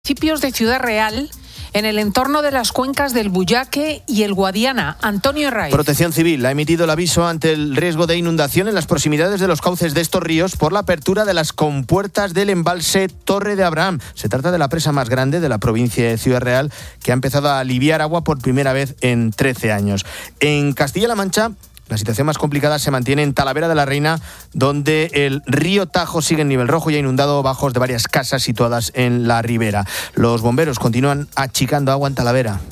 Municipios de Ciudad Real, en el entorno de las cuencas del Buyaque y el Guadiana. Antonio Herraiz. Protección Civil ha emitido el aviso ante el riesgo de inundación en las proximidades de los cauces de estos ríos por la apertura de las compuertas del embalse Torre de Abraham. Se trata de la presa más grande de la provincia de Ciudad Real, que ha empezado a aliviar agua por primera vez en 13 años. En Castilla-La Mancha, la situación más complicada se mantiene en Talavera de la Reina, donde el río Tajo sigue en nivel rojo y ha inundado bajos de varias casas situadas en la ribera. Los bomberos continúan achicando agua en Talavera.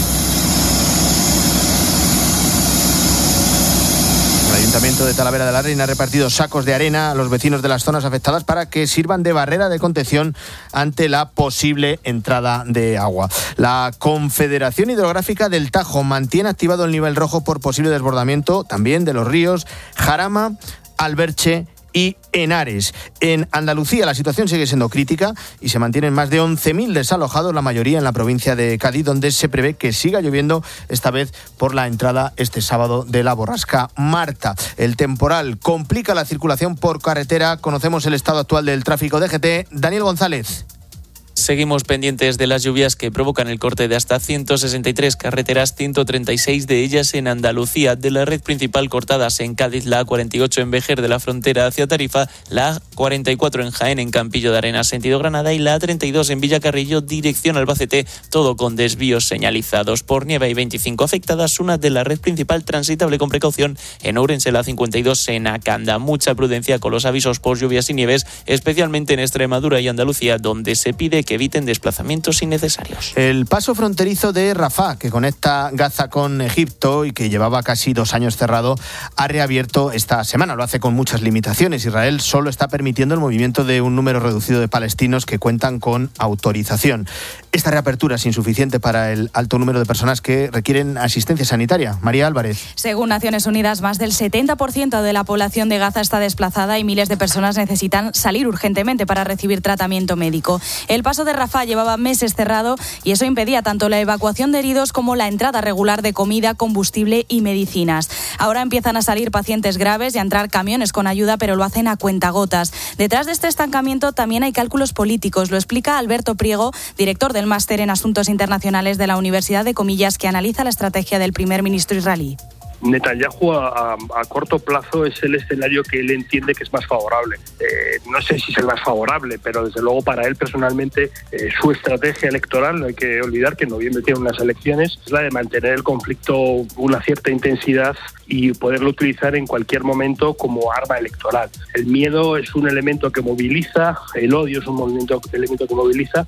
El Ayuntamiento de Talavera de la Reina ha repartido sacos de arena a los vecinos de las zonas afectadas para que sirvan de barrera de contención ante la posible entrada de agua. La Confederación Hidrográfica del Tajo mantiene activado el nivel rojo por posible desbordamiento también de los ríos Jarama, Alberche y Henares. En Andalucía la situación sigue siendo crítica y se mantienen más de 11.000 desalojados, la mayoría en la provincia de Cádiz, donde se prevé que siga lloviendo, esta vez por la entrada este sábado de la borrasca Marta. El temporal complica la circulación por carretera. Conocemos el estado actual del tráfico de GT. Daniel González. Seguimos pendientes de las lluvias que provocan el corte de hasta 163 carreteras, 136 de ellas en Andalucía. De la red principal cortadas en Cádiz, la A48 en Vejer de la frontera hacia Tarifa, la A44 en Jaén, en Campillo de Arenas, sentido Granada, y la A32 en Villacarrillo, dirección Albacete, todo con desvíos señalizados. Por nieve hay 25 afectadas, una de la red principal transitable con precaución en Ourense, la 52 en Acanda. Mucha prudencia con los avisos por lluvias y nieves, especialmente en Extremadura y Andalucía, donde se pide que eviten desplazamientos innecesarios. El paso fronterizo de Rafah, que conecta Gaza con Egipto y que llevaba casi 2 años cerrado, ha reabierto esta semana. Lo hace con muchas limitaciones. Israel solo está permitiendo el movimiento de un número reducido de palestinos que cuentan con autorización. Esta reapertura es insuficiente para el alto número de personas que requieren asistencia sanitaria. María Álvarez. Según Naciones Unidas, más del 70% de la población de Gaza está desplazada y miles de personas necesitan salir urgentemente para recibir tratamiento médico. El paso de Rafah llevaba meses cerrado y eso impedía tanto la evacuación de heridos como la entrada regular de comida, combustible y medicinas. Ahora empiezan a salir pacientes graves y a entrar camiones con ayuda, pero lo hacen a cuentagotas. Detrás de este estancamiento también hay cálculos políticos. Lo explica Alberto Priego, director del Máster en Asuntos Internacionales de la Universidad de Comillas, que analiza la estrategia del primer ministro israelí. Netanyahu a corto plazo es el escenario que él entiende que es más favorable. No sé si es el más favorable, pero desde luego para él personalmente su estrategia electoral, no hay que olvidar que en noviembre tiene unas elecciones, es la de mantener el conflicto una cierta intensidad y poderlo utilizar en cualquier momento como arma electoral. El miedo es un elemento que moviliza, el odio es un elemento que moviliza.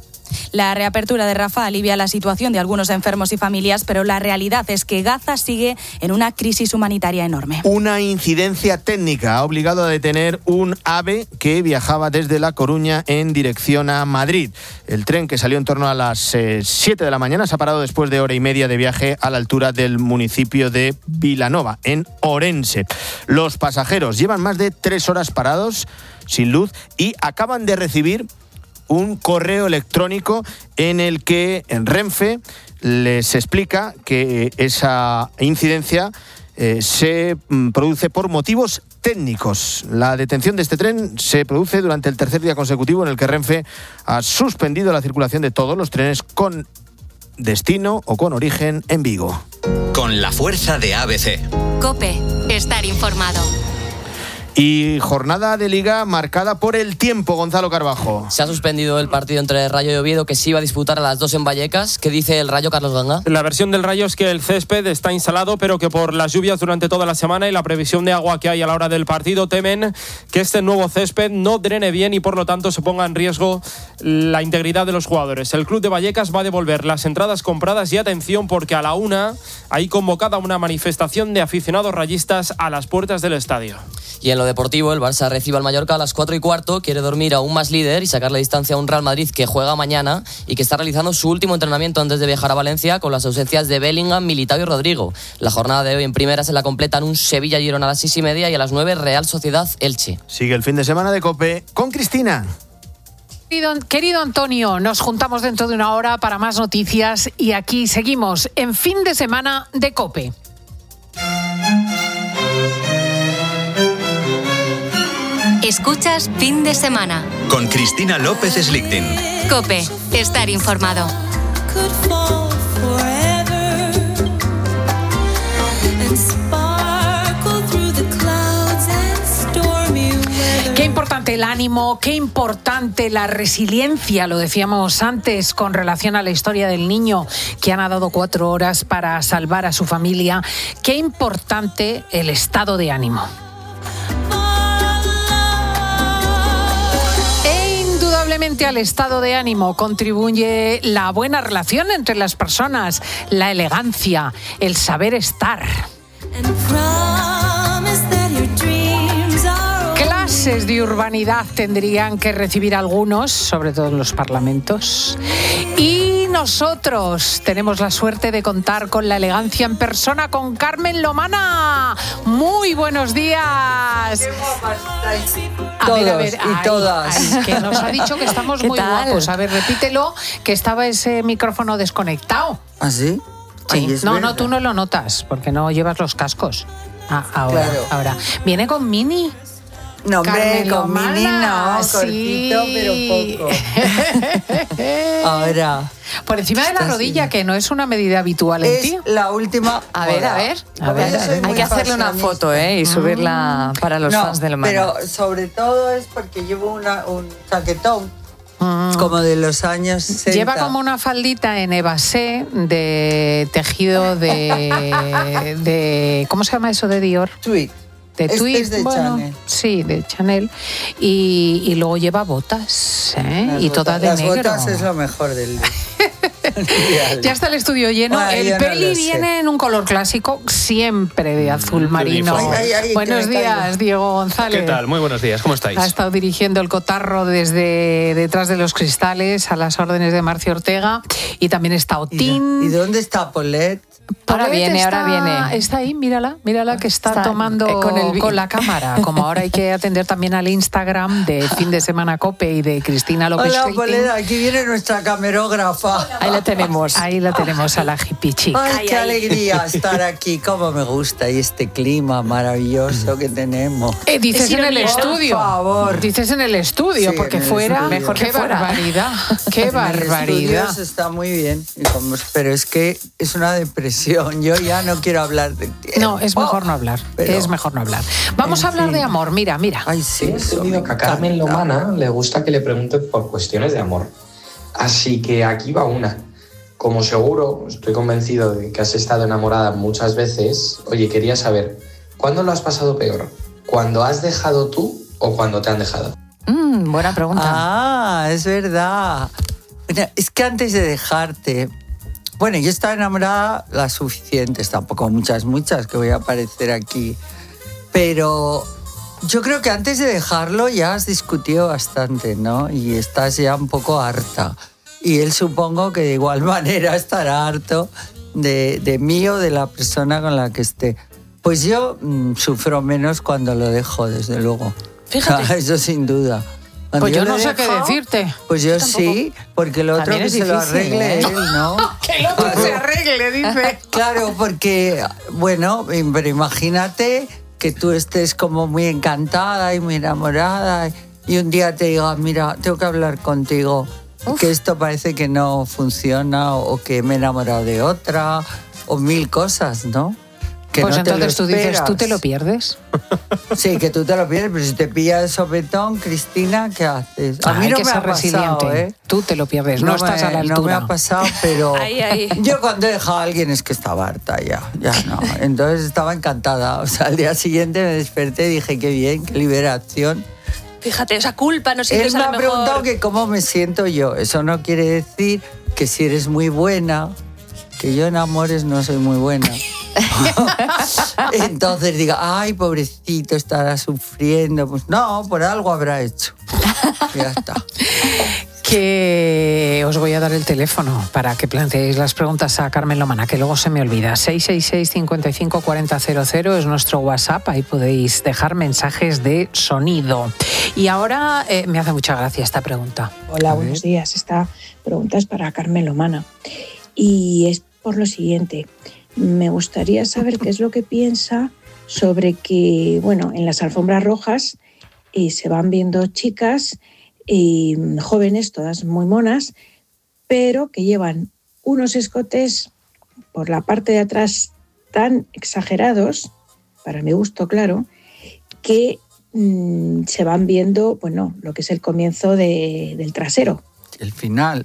La reapertura de Rafah alivia la situación de algunos enfermos y familias, pero la realidad es que Gaza sigue en una crisis humanitaria enorme. Una incidencia técnica ha obligado a detener un AVE que viajaba desde La Coruña en dirección a Madrid. El tren, que salió en torno a las 7 de la mañana, se ha parado después de hora y media de viaje a la altura del municipio de Vilanova, en Orense. Los pasajeros llevan más de 3 horas parados, sin luz, y acaban de recibir un correo electrónico en el que en Renfe les explica que esa incidencia se produce por motivos técnicos. La detención de este tren se produce durante el tercer día consecutivo en el que Renfe ha suspendido la circulación de todos los trenes con destino o con origen en Vigo. Con la fuerza de ABC. COPE. Estar informado. Y jornada de Liga marcada por el tiempo, Gonzalo Carbajo. Se ha suspendido el partido entre Rayo y Oviedo, que se iba a disputar a las 2 en Vallecas. ¿Qué dice el Rayo, Carlos Ganga? La versión del Rayo es que el césped está instalado, pero que por las lluvias durante toda la semana y la previsión de agua que hay a la hora del partido, temen que este nuevo césped no drene bien y por lo tanto se ponga en riesgo la integridad de los jugadores. El club de Vallecas va a devolver las entradas compradas y atención, porque a la 1 hay convocada una manifestación de aficionados rayistas a las puertas del estadio. Y en lo deportivo, el Barça recibe al Mallorca a las 4:15, quiere dormir aún más líder y sacarle distancia a un Real Madrid que juega mañana y que está realizando su último entrenamiento antes de viajar a Valencia, con las ausencias de Bellingham, Militao y Rodrigo. La jornada de hoy en primera se la completan un Sevilla-Girona a las 6:30 y a las 9 Real Sociedad-Elche. Sigue el fin de semana de COPE con Cristina. Querido Antonio, nos juntamos dentro de una hora para más noticias y aquí seguimos en fin de semana de COPE. Escuchas Fin de Semana. Con Cristina López Slichting. COPE. Estar informado. Qué importante el ánimo, qué importante la resiliencia, lo decíamos antes con relación a la historia del niño que ha nadado 4 horas para salvar a su familia. Qué importante el estado de ánimo. Indudablemente al estado de ánimo contribuye la buena relación entre las personas, la elegancia, el saber estar. Clases de urbanidad tendrían que recibir algunos, sobre todo en los parlamentos. Y nosotros tenemos la suerte de contar con la elegancia en persona con Carmen Lomana. Muy buenos días. Todos y todas. Que nos ha dicho que estamos muy guapos. A ver, repítelo, que estaba ese micrófono desconectado. ¿Ah, sí? Sí. Ay, No, tú no lo notas, porque no llevas los cascos. Ahora, Claro. ahora. ¿Viene con mini? No, hombre, Carmen con Lomana, Mini no, sí. cortito, pero poco. Ahora. Por encima de la rodilla, que no es una medida habitual en ti. Es la última. A ver. Hay que hacerle una foto, y subirla para los fans de Lomana. Pero sobre todo es porque llevo un chaquetón como de los años 60. Lleva como una faldita en evasé de tejido de ¿cómo se llama eso de Dior? Tweed. De Tweed, es de Chanel. Sí, de Chanel. Y luego lleva botas, y toda de negro. Las botas es lo mejor del día. Ya está el estudio lleno. Ay, el yo peli no lo sé. viene en un color clásico, siempre de azul marino. Ay, Buenos que me días, caigo. Diego González. ¿Qué tal? Muy buenos días, ¿cómo estáis? Ha estado dirigiendo El Cotarro desde detrás de los cristales, a las órdenes de Marcio Ortega. Y también está Otín. ¿Y dónde está Paulette? Ahora viene. Está ahí, mírala que está tomando con con la cámara. Como ahora hay que atender también al Instagram de Fin de Semana COPE y de Cristina López Hola, Slichting. Paulette, aquí viene nuestra camerógrafa. Ahí la tenemos. Ahí la tenemos a la hippie chic. Ay, qué alegría estar aquí, cómo me gusta, y este clima maravilloso que tenemos. Dices en el estudio. Por favor. Dices en el estudio, Sí, porque en el fuera, estudio. mejor que Qué fuera. Barbaridad. Qué En el barbaridad. estudio se está muy bien, pero es que es una depresión. Yo ya no quiero hablar de tiempo. No, es mejor no hablar. Pero- Es mejor no hablar. Vamos a hablar de amor. Mira. Ay, sí, He eso me entendido que a Carmen encanta. Lomana le gusta que le pregunten por cuestiones de amor. Así que aquí va una. Como seguro, estoy convencido de que has estado enamorada muchas veces, oye, quería saber, ¿cuándo lo has pasado peor? ¿Cuando has dejado tú o cuando te han dejado? Buena pregunta. Ah, es verdad. Mira, es que antes de dejarte... Bueno, yo estaba enamorada las suficientes, tampoco muchas, que voy a aparecer aquí. Pero yo creo que antes de dejarlo ya has discutido bastante, ¿no? Y estás ya un poco harta. Y él supongo que de igual manera estará harto de mí o de la persona con la que esté. Pues yo sufro menos cuando lo dejo, desde luego. Fíjate. Eso sin duda. Cuando Pues yo lo no he sé qué dejado, decirte. Pues yo sí, porque el otro También que es se lo difícil, arregle ¿eh? él, ¿no? Que el otro se arregle, dice. Claro, porque, bueno, pero imagínate que tú estés como muy encantada y muy enamorada y un día te diga, mira, tengo que hablar contigo, que esto parece que no funciona o que me he enamorado de otra o mil cosas, ¿no? Que Pues no te lo entonces tú dices, esperas. ¿tú te lo pierdes? Sí, que tú te lo pierdes, pero si te pilla de sopetón, Cristina, ¿qué haces? A mí Hay no que me ser ha pasado, resiliente. Tú te lo pierdes, no estás a la altura. No me ha pasado, pero Ahí. yo cuando he dejado a alguien es que estaba harta ya no. Entonces estaba encantada. O sea, al día siguiente me desperté y dije, qué bien, qué liberación. Fíjate, esa culpa no Él sientes me a ha lo preguntado mejor. que cómo me siento yo. Eso no quiere decir que si eres muy buena, que yo en amores no soy muy buena. Entonces diga, ay, pobrecito, estará sufriendo. Pues no, por algo habrá hecho. Ya está. Que os voy a dar el teléfono para que planteéis las preguntas a Carmen Lomana, que luego se me olvida. 666-554000 es nuestro WhatsApp, ahí podéis dejar mensajes de sonido. Y ahora me hace mucha gracia esta pregunta. Hola, buenos días. Esta pregunta es para Carmen Lomana y es por lo siguiente. Me gustaría saber qué es lo que piensa sobre que, bueno, en las alfombras rojas y se van viendo chicas jóvenes, todas muy monas, pero que llevan unos escotes por la parte de atrás tan exagerados, para mi gusto, claro, que se van viendo, bueno, lo que es el comienzo del trasero. El final.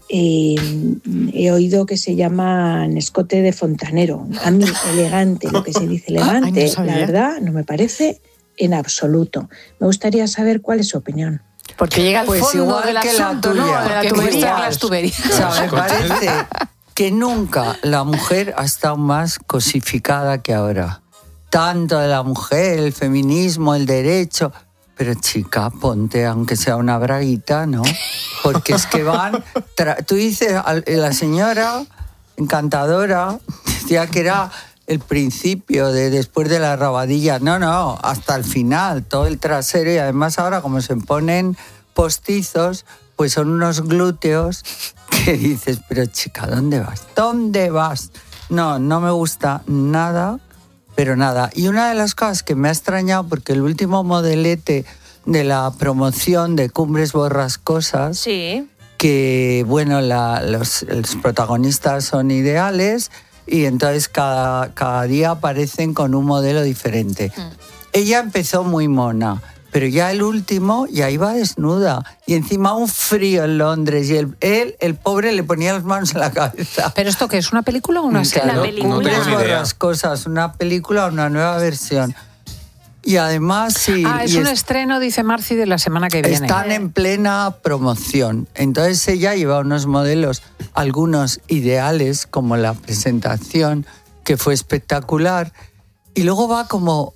He oído que se llaman escote de fontanero. A mí, elegante, lo que se dice elegante, Ay, no sabía. la verdad, no me parece en absoluto. Me gustaría saber cuál es su opinión. Porque llega al Pues fondo igual del que la asunto, ¿no? tuya. De la Que tubería. muestran las tuberías. O sea, me parece que nunca la mujer ha estado más cosificada que ahora. Tanto de la mujer, el feminismo, el derecho. Pero chica, ponte, aunque sea una braguita, ¿no? Porque es que van... Tú dices, la señora encantadora decía que era el principio, después de la rabadilla. No, hasta el final, todo el trasero. Y además ahora, como se ponen postizos, pues son unos glúteos que dices, pero chica, ¿dónde vas? ¿Dónde vas? No me gusta nada, pero nada. Y una de las cosas que me ha extrañado, porque el último modelete de la promoción de Cumbres Borrascosas, Sí. que, bueno, los protagonistas son ideales y entonces cada día aparecen con un modelo diferente. Ella empezó muy mona, pero ya el último ya iba desnuda y encima un frío en Londres y el pobre le ponía las manos en la cabeza. ¿Pero esto qué es, una película o una serie? Una película. Cumbres No tengo ni idea. Borrascosas, una película, una nueva versión. Y además sí... Es un estreno, dice Marci, de la semana que viene. Están en plena promoción. Entonces ella lleva unos modelos, algunos ideales, como la presentación, que fue espectacular, y luego va como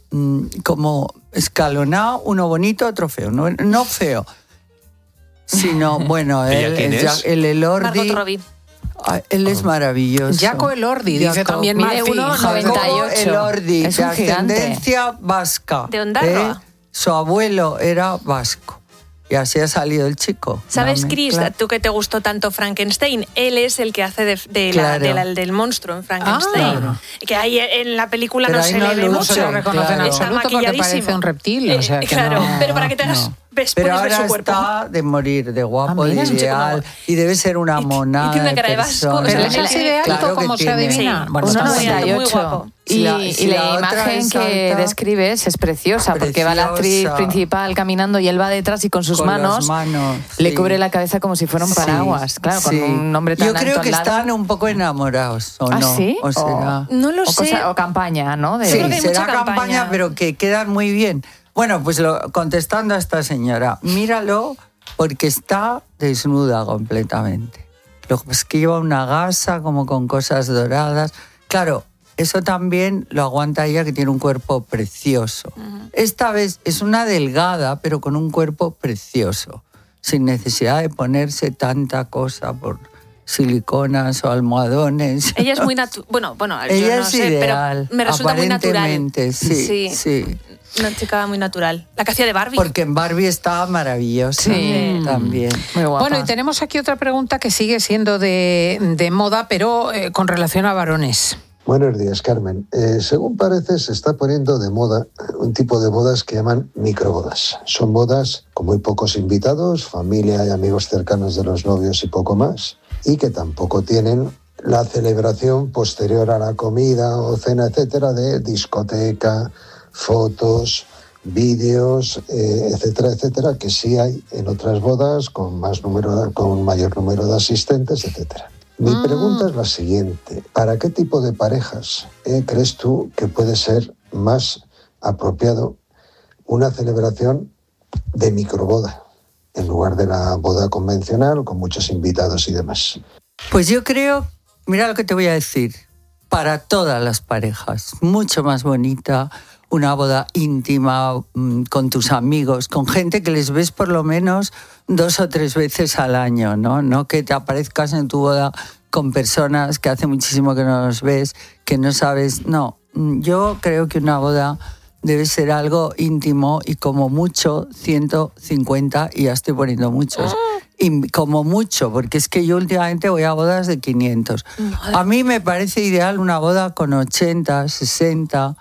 escalonado, uno bonito, otro feo. No feo, sino, bueno, ¿Ella quién es? el Elordi... Margot Robbie. Él es maravilloso. Jaco Elordi, dice también mide Marci. 1,98. Elordi, Es de un gigante. ascendencia vasca. De Ondarroa. Su abuelo era vasco. Y así ha salido el chico. ¿Sabes, Una Chris, mezcla. tú que te gustó tanto Frankenstein? Él es el que hace del monstruo en Frankenstein. Claro. Que ahí en la película Pero no ahí se no le ve lo No mucho. se lo reconoce en Claro. Está absoluto porque maquilladísimo. parece un reptil. O sea, que claro, no- pero para que te hagas... no. Puedes Pero ver ahora su cuerpo. está de morir, de guapo, mira, de es un chico ideal. como- Y debe ser una monada. y tiene una cara de vasco, persona. Pero o es sea, así de alto Claro que como se tiene. adivina. Sí. Bueno, Uno está muy muy alto, alto. muy 1,98. guapo. Si la- Y si la la otra imagen es que alta- describes es preciosa, porque va la actriz Preciosa. principal caminando y él va detrás y con sus Con las manos, manos, le sí. cubre la cabeza como si fuera un paraguas. Claro, Sí. con un hombre tan Yo creo alto que al lado. están un poco enamorados, ¿o ¿Ah, no? sí? ¿O será? No lo o sé. o campaña, ¿no? De- Sí, creo que hay será mucha campaña, campaña. pero que quedan muy bien. Bueno, pues contestando a esta señora, míralo porque está desnuda completamente. Lo que pasa es que lleva una gasa como con cosas doradas. Claro, eso también lo aguanta ella, que tiene un cuerpo precioso. Esta vez es una delgada, pero con un cuerpo precioso, sin necesidad de ponerse tanta cosa por siliconas o almohadones. Ella es muy natural. Bueno, yo Ella no es sé, ideal, pero me resulta muy natural. aparentemente, sí. Una chica muy natural. La que hacía de Barbie. Porque en Barbie estaba maravillosa también. Muy guapa. Bueno, y tenemos aquí otra pregunta que sigue siendo de moda, pero con relación a varones. Buenos días, Carmen. Según parece, se está poniendo de moda un tipo de bodas que llaman microbodas. Son bodas con muy pocos invitados, familia y amigos cercanos de los novios y poco más, y que tampoco tienen la celebración posterior a la comida o cena, etcétera, de discoteca, fotos, vídeos, etcétera, etcétera, que sí hay en otras bodas con mayor número de asistentes, etcétera. Mi pregunta es la siguiente: ¿para qué tipo de parejas crees tú que puede ser más apropiado una celebración de microboda en lugar de la boda convencional con muchos invitados y demás? Pues yo creo, mira lo que te voy a decir, para todas las parejas, mucho más bonita una boda íntima con tus amigos, con gente que les ves por lo menos 2 o 3 veces al año, ¿no? No que te aparezcas en tu boda con personas que hace muchísimo que no los ves, que no sabes. No, yo creo que una boda debe ser algo íntimo y como mucho 150, y ya estoy poniendo muchos. Y como mucho, porque es que yo últimamente voy a bodas de 500. A mí me parece ideal una boda con 80, 60,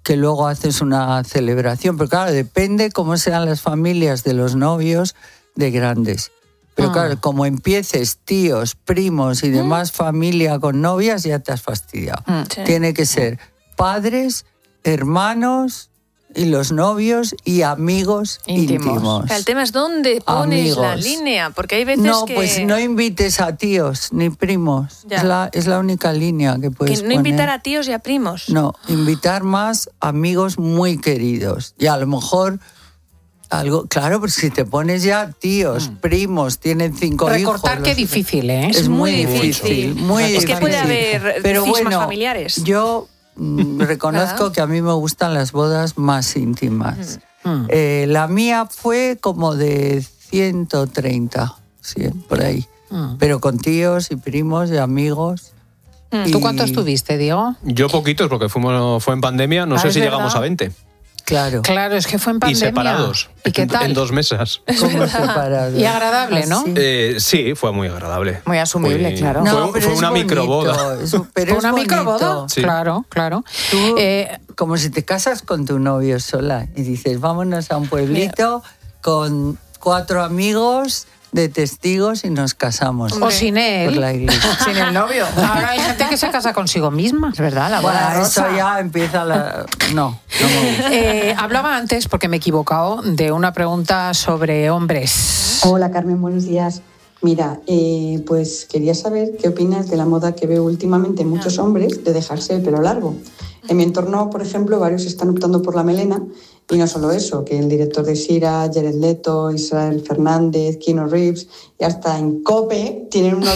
que luego haces una celebración. Pero claro, depende cómo sean las familias de los novios de grandes. Pero claro, como empieces tíos, primos y demás familia con novias, ya te has fastidiado. Sí. Tiene que ser padres, hermanos y los novios y amigos íntimos. El tema es dónde pones la línea, porque hay veces no, que... pues no invites a tíos ni primos. Es la única línea que puedes poner. Invitar a tíos y a primos. No, invitar más amigos muy queridos. Y a lo mejor... Claro, porque si te pones ya tíos, primos, tienen 5 hijos... Recortar, qué difícil, ¿eh? Es muy difícil, muy difícil. Es que puede haber cismas familiares. Yo reconozco que a mí me gustan las bodas más íntimas. La mía fue como de 130, por ahí. Pero con tíos y primos y amigos. ¿Tú cuántos tuviste, Diego? Yo poquitos, porque fue en pandemia, no sé si llegamos a 20. Claro. Claro, es que fue en pandemia. Y separados. ¿Y qué tal? En 2 mesas. ¿Cómo separados? Y agradable, ¿no? Sí, fue muy agradable. Muy asumible, claro. No, fue una microboda. Pero ¿Una microboda? Sí. Claro, claro. Tú, como si te casas con tu novio sola y dices, vámonos a un pueblito con 4 amigos de testigos y nos casamos. O sin él. Por la iglesia. Sin el novio. Ahora hay gente que se casa consigo misma. Es verdad, la boda Bueno, rosa. eso ya empieza la... No me gusta. Hablaba antes, porque me he equivocado, de una pregunta sobre hombres. Hola Carmen, buenos días. Mira, pues quería saber qué opinas de la moda que veo últimamente en muchos hombres de dejarse el pelo largo. En mi entorno, por ejemplo, varios están optando por la melena. Y no solo eso, que el director de Sira, Jared Leto, Israel Fernández, Keanu Reeves y hasta en COPE tienen uno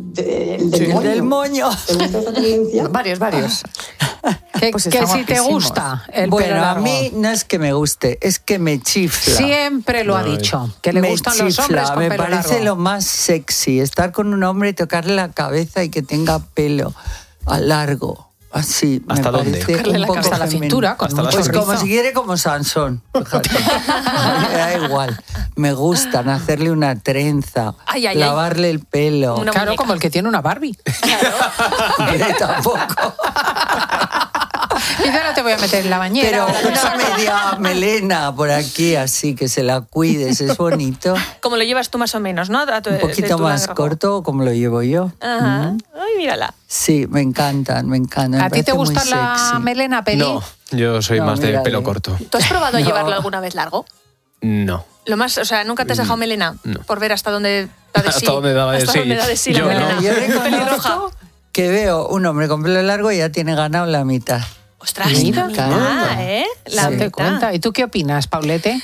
del moño. ¿Te gusta esa tendencia? Varios. Que Pues si estamos te guapísimos. gusta el Bueno, pelo largo. a mí no es que me guste, es que me chifla. Siempre lo ha dicho, que le Me gustan los chifla, hombres con me pelo parece largo. lo más sexy, estar con un hombre y tocarle la cabeza y que tenga pelo largo. Así, ¿Hasta me dónde? parece Tocarle un la poco cabeza, la femenino. cintura, con Hasta la mucho Pues como rizo. si quiere como Sansón, fíjate. Me da igual. Me gustan hacerle una trenza, Ay, ay, ay. lavarle el pelo. Una Claro, muñeca. como el que tiene una Barbie. Tampoco. Y ahora te voy a meter en la bañera. Pero una media melena por aquí, así que se la cuides, es bonito. Como lo llevas tú más o menos, ¿no? Un poquito más corto, como lo llevo yo. Ajá. Ay, mírala. Sí, me encantan, me encantan. ¿A ti te gusta parece muy la sexy. melena, Peli? No, yo soy No, más de mírale. pelo corto. ¿Tú has probado No. llevarlo alguna vez largo? No. Lo más, o sea, ¿nunca te has dejado melena? No. Por ver hasta dónde da de sí. Hasta dónde daba de Hasta sí. dónde da de sí la Yo melena. no. Yo Pelirroja. reconozco que veo un hombre con pelo largo y ya tiene ganado la mitad. Ostras, Mira, la ¿eh? La Date mitad. cuenta. ¿Y tú qué opinas, Paulete?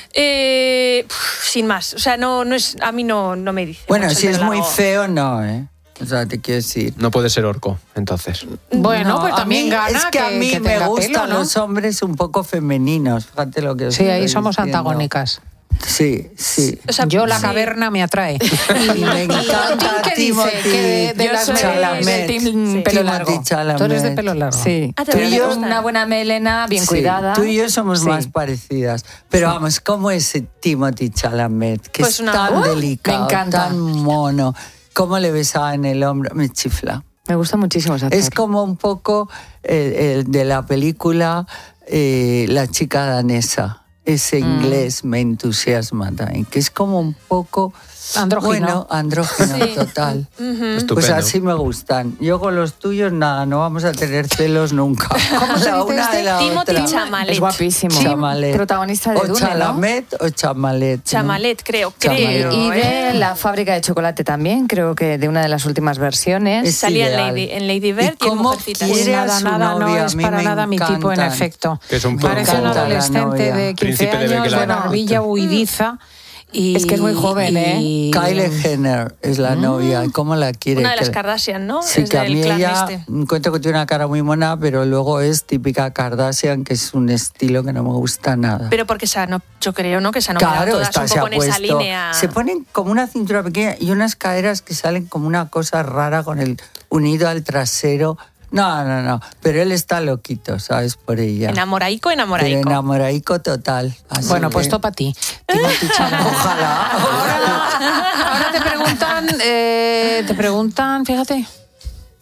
Sin más. O sea, no es, a mí no me dice. Bueno, mucho si el es pelo muy largo. feo, no, ¿eh? O sea, te quiero decir. No puede ser orco, entonces. Bueno, No, pues a también mí- gana Es que a mí me tenga gustan pelo, ¿no? los hombres un poco femeninos. Fíjate lo que os Sí, ahí estoy somos diciendo. antagónicas. Sí, sí. O sea, Yo la sí. caverna me atrae. Y me encanta ¿qué dice? Que de Yo las soy melenas de team pelo largo. Timothy Chalamet. Tú eres de pelo largo. Sí. Ah, ¿te Tú gusta? y yo, una buena melena, bien Sí, cuidada. Tú y yo somos Sí. más parecidas. Pero vamos, ¿cómo es Timothy Chalamet? Que Pues es una- tan ¡Uh! delicado, me encanta. tan mono. ¿Cómo le besaba en el hombro? Me chifla. Me gusta muchísimo ese actor. Es como un poco el de la película La chica danesa. Ese inglés me entusiasma también, que es como un poco... Andrógino. Bueno, andrógino, Sí. total. Estupendo. Pues así me gustan. Yo con los tuyos, nada, no vamos a tener celos nunca. ¿Cómo se La dice una este? de la Timothy otra. Chalamet. Es guapísimo. Chalamet. Protagonista de O Dune, ¿no? Chalamet o Chamalet. ¿no? Chamalet, creo. Chamalet. Y de La fábrica de chocolate también, creo que de una de las últimas versiones. Es Salía ideal. en Lady Bird y en cómo Mujercitas. Pues quiere a nada, su nada, no novia? es A mí para me nada mi tipo, en encantan. efecto. Que es un Parece poco- un Me encanta la adolescente novia. de 15 Príncipe de años de Belgrado. barbilla huidiza. Y, Es que es muy joven, ¿eh? Kylie Jenner es la novia. ¿Y cómo la quiere? Una de las Que- Kardashian, ¿no? Sí, Es que a del mí clan ella, este. encuentro que tiene una cara muy mona, pero luego es típica Kardashian, que es un estilo que no me gusta nada. Pero porque yo creo, ¿no? Que se han operado Claro, todas esta un se ha poco en esa puesto. línea. Se ponen como una cintura pequeña y unas caderas que salen como una cosa rara con el unido al trasero. No. Pero él está loquito, ¿sabes? Por ella. Enamoraico. Pero enamoraico total. Así Bueno, que- pues topa a ti. Timothy Chalamet. Ojalá. Ahora te preguntan, fíjate,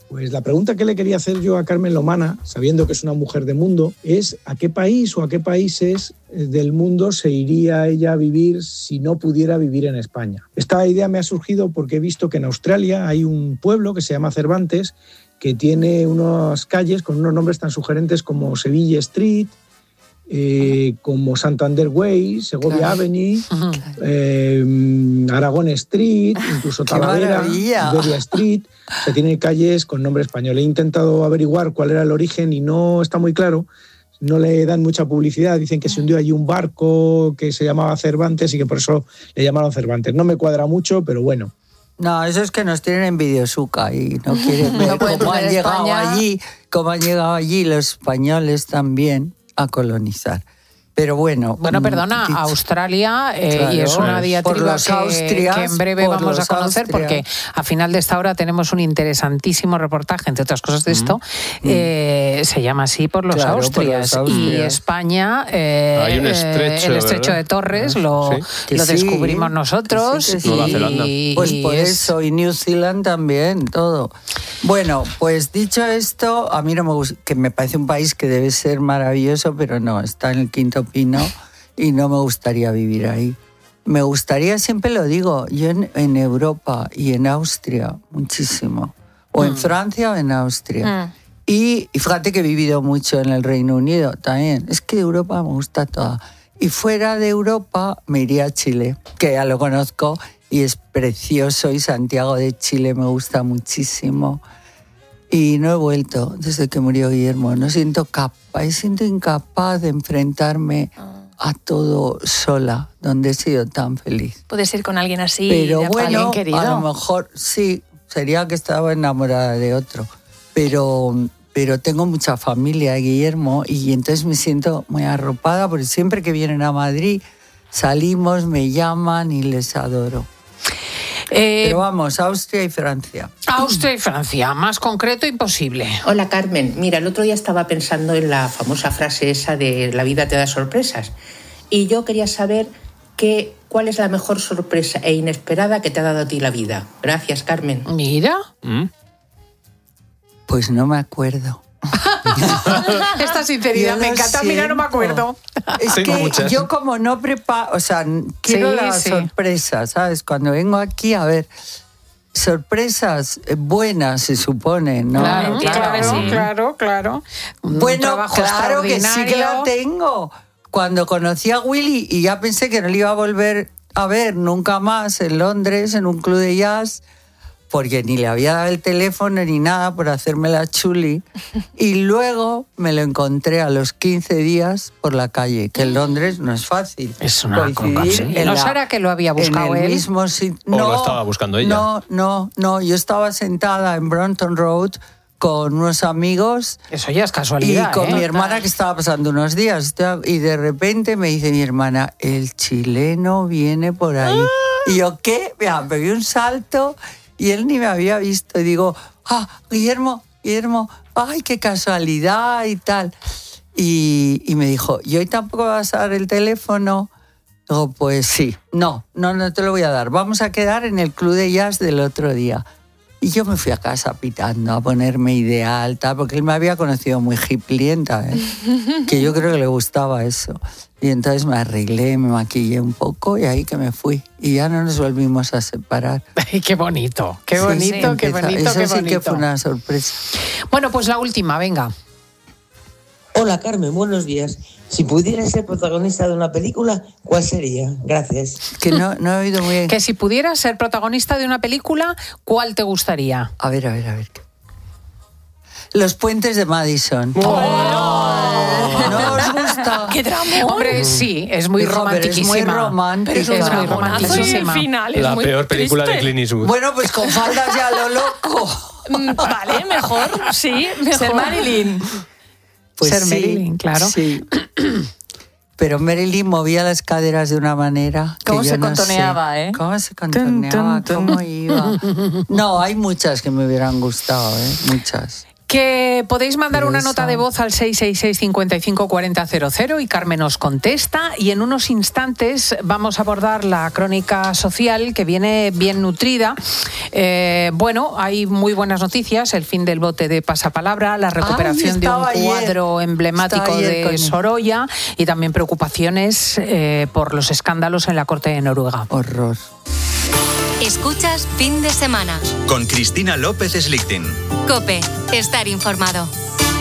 Pues la pregunta que le quería hacer yo a Carmen Lomana, sabiendo que es una mujer de mundo, es ¿a qué país o a qué países del mundo se iría ella a vivir si no pudiera vivir en España? Esta idea me ha surgido porque he visto que en Australia hay un pueblo que se llama Cervantes, que tiene unas calles con unos nombres tan sugerentes como Sevilla Street, como Santander Way, Segovia Avenue, Aragón Street, incluso Talavera, Beria Street. O sea, tiene calles con nombre español. He intentado averiguar cuál era el origen y no está muy claro. No le dan mucha publicidad. Dicen que se hundió allí un barco que se llamaba Cervantes y que por eso le llamaron Cervantes. No me cuadra mucho, pero bueno. No, eso es que nos tienen envidiosuca y no quieren ver cómo han llegado allí los españoles también a colonizar. Pero bueno... Bueno, perdona, Australia, claro, y es una diatriba que en breve vamos a conocer porque a final de esta hora tenemos un interesantísimo reportaje, entre otras cosas de esto, se llama así por los Austrias. Y España, hay un estrecho, el estrecho de Torres, lo descubrimos nosotros. Nueva Zelanda. Pues por eso, y New Zealand también, todo. Bueno, pues dicho esto, a mí no me gusta, que me parece un país que debe ser maravilloso, pero no, está en el quinto pino y no me gustaría vivir ahí. Me gustaría, siempre lo digo, yo en Europa y en Austria, muchísimo. O en Francia o en Austria. Y fíjate que he vivido mucho en el Reino Unido también. Es que Europa me gusta toda. Y fuera de Europa me iría a Chile, que ya lo conozco y es precioso, y Santiago de Chile me gusta muchísimo. Y no he vuelto desde que murió Guillermo. No siento incapaz de enfrentarme a todo sola, donde he sido tan feliz. Puedes ir con alguien así. Pero bueno, querido. A lo mejor sí, sería que estaba enamorada de otro. Pero tengo mucha familia, Guillermo, y entonces me siento muy arropada porque siempre que vienen a Madrid salimos, me llaman y les adoro. Pero vamos, Austria y Francia. Austria y Francia, más concreto imposible. Hola Carmen, mira, el otro día estaba pensando en la famosa frase esa de la vida te da sorpresas y yo quería saber cuál es la mejor sorpresa e inesperada que te ha dado a ti la vida. Gracias, Carmen. Mira. Pues no me acuerdo. Esta sinceridad me encanta. Mira, no me acuerdo. Es que yo como no preparo, o sea, quiero las sorpresas, ¿sabes? Cuando vengo aquí, a ver, sorpresas buenas se supone, ¿no? Claro. Bueno, claro que sí que la tengo. Cuando conocí a Willy y ya pensé que no le iba a volver a ver nunca más en Londres, en un club de jazz, porque ni le había dado el teléfono ni nada por hacerme la chuli. Y luego me lo encontré a los 15 días por la calle, que en Londres no es fácil. Es una cosa. ¿No será que lo había buscado él? Mismo ¿O lo estaba buscando ella? No. Yo estaba sentada en Brompton Road con unos amigos. Eso ya es casualidad. Y con mi hermana, que estaba pasando unos días. Y de repente me dice mi hermana, el chileno viene por ahí. Y yo, ¿qué? Me pegué un salto. Y él ni me había visto. Y digo, Guillermo, ay, qué casualidad y tal. Y me dijo, ¿y hoy tampoco vas a dar el teléfono? Digo, pues sí. No te lo voy a dar. Vamos a quedar en el club de jazz del otro día. Y yo me fui a casa pitando, a ponerme ideal, tal, porque él me había conocido muy hiplienta, que yo creo que le gustaba eso. Y entonces me arreglé, me maquillé un poco y ahí que me fui. Y ya no nos volvimos a separar. Ay, qué bonito, qué bonito, qué bonito. Eso sí que fue una sorpresa. Bueno, pues la última, venga. Hola Carmen, buenos días. Si pudieras ser protagonista de una película, ¿cuál sería? Gracias. Que no he oído muy bien. Que si pudieras ser protagonista de una película, ¿cuál te gustaría? A ver. Los puentes de Madison. ¡Oh! ¿No os gusta? ¡Qué drama! Hombre, sí, es muy romantiquísima. Es muy romántica. Es muy romantiquísima. Final la peor película de Clint Eastwood. Bueno, pues con faldas ya lo loco. Vale, mejor, sí. Mejor. Ser Marilyn. Pues ser Marilyn, claro. Sí. Pero Marilyn movía las caderas de una manera que ¿Cómo yo se no contoneaba, sé. ¿Cómo se contoneaba? ¿Cómo iba? No, hay muchas que me hubieran gustado, muchas. Que podéis mandar una nota de voz al 666 55 40 00 y Carmen os contesta, y en unos instantes vamos a abordar la crónica social, que viene bien nutrida. Bueno, hay muy buenas noticias: el fin del bote de pasapalabra, la recuperación de un cuadro emblemático de Sorolla, y también preocupaciones por los escándalos en la corte de Noruega. Horror. Escuchas Fin de Semana con Cristina López Slichting. COPE, estar informado.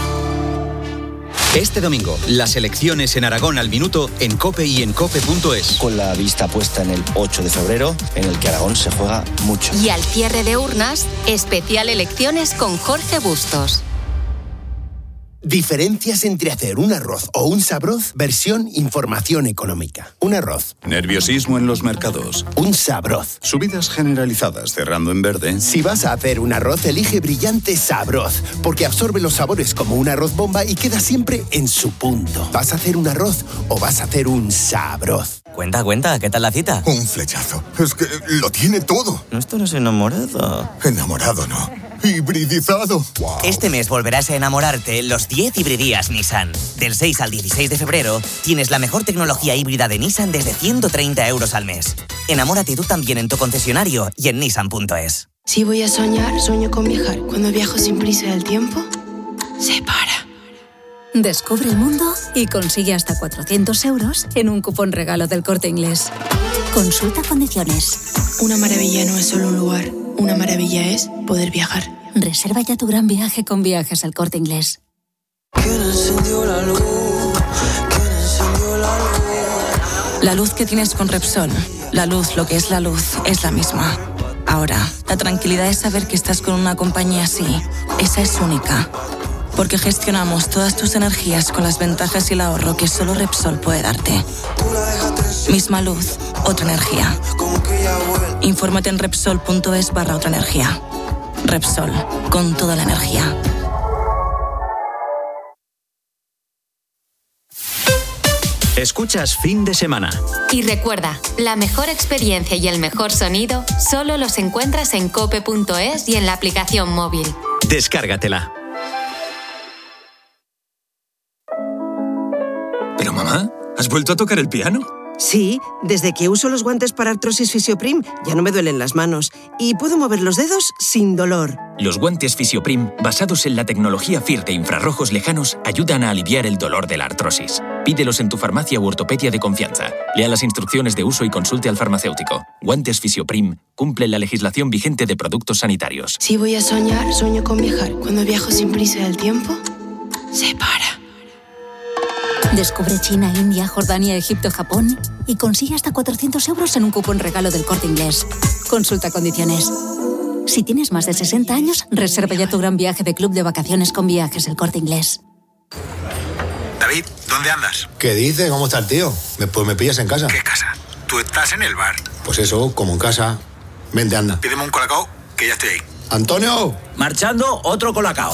Este domingo, las elecciones en Aragón al minuto en COPE y en COPE.es. Con la vista puesta en el 8 de febrero, en el que Aragón se juega mucho. Y al cierre de urnas, especial elecciones con Jorge Bustos. Diferencias entre hacer un arroz o un sabroz, versión información económica. Un arroz. Nerviosismo en los mercados. Un sabroz. Subidas generalizadas cerrando en verde. Si vas a hacer un arroz, elige Brillante Sabroz, porque absorbe los sabores como un arroz bomba y queda siempre en su punto. ¿Vas a hacer un arroz o vas a hacer un sabroz? Cuenta, ¿qué tal la cita? Un flechazo. Es que lo tiene todo. No estarás enamorado. Enamorado no. Hibridizado. Wow. Este mes volverás a enamorarte los 10 hibridías Nissan. Del 6 al 16 de febrero tienes la mejor tecnología híbrida de Nissan desde 130 euros al mes. Enamórate tú también en tu concesionario y en nissan.es. Si voy a soñar, sueño con viajar. Cuando viajo sin prisa, el tiempo se para. Descubre el mundo y consigue hasta 400 euros en un cupón regalo del Corte Inglés. Consulta condiciones. Una maravilla no es solo un lugar. Una maravilla es poder viajar. Reserva ya tu gran viaje con Viajes al Corte Inglés. ¿Quién encendió la luz? ¿Quién encendió la luz? La luz que tienes con Repsol, la luz, lo que es la luz, es la misma. Ahora, la tranquilidad es saber que estás con una compañía así. Esa es única. Porque gestionamos todas tus energías con las ventajas y el ahorro que solo Repsol puede darte. Misma luz, otra energía. Infórmate en Repsol.es/otra energía. Repsol, con toda la energía. Escuchas Fin de Semana. Y recuerda, la mejor experiencia y el mejor sonido solo los encuentras en cope.es y en la aplicación móvil. Descárgatela. Pero mamá, ¿has vuelto a tocar el piano? Sí, desde que uso los guantes para Artrosis Fisioprim ya no me duelen las manos y puedo mover los dedos sin dolor. Los guantes Fisioprim, basados en la tecnología FIR de infrarrojos lejanos, ayudan a aliviar el dolor de la artrosis. Pídelos en tu farmacia u ortopedia de confianza. Lea las instrucciones de uso y consulte al farmacéutico. Guantes Fisioprim cumplen la legislación vigente de productos sanitarios. Si voy a soñar, sueño con viajar. Cuando viajo sin prisa, el tiempo se para. Descubre China, India, Jordania, Egipto, Japón y consigue hasta 400 euros en un cupón regalo del Corte Inglés. Consulta condiciones. Si tienes más de 60 años, reserva ya tu gran viaje de club de vacaciones con Viajes el Corte Inglés. David, ¿dónde andas? ¿Qué dice? ¿Cómo está el tío? Pues me pillas en casa. ¿Qué casa? Tú estás en el bar. Pues eso, como en casa. Vente, anda. Pídeme un colacao, que ya estoy ahí. ¡Antonio! Marchando, otro colacao.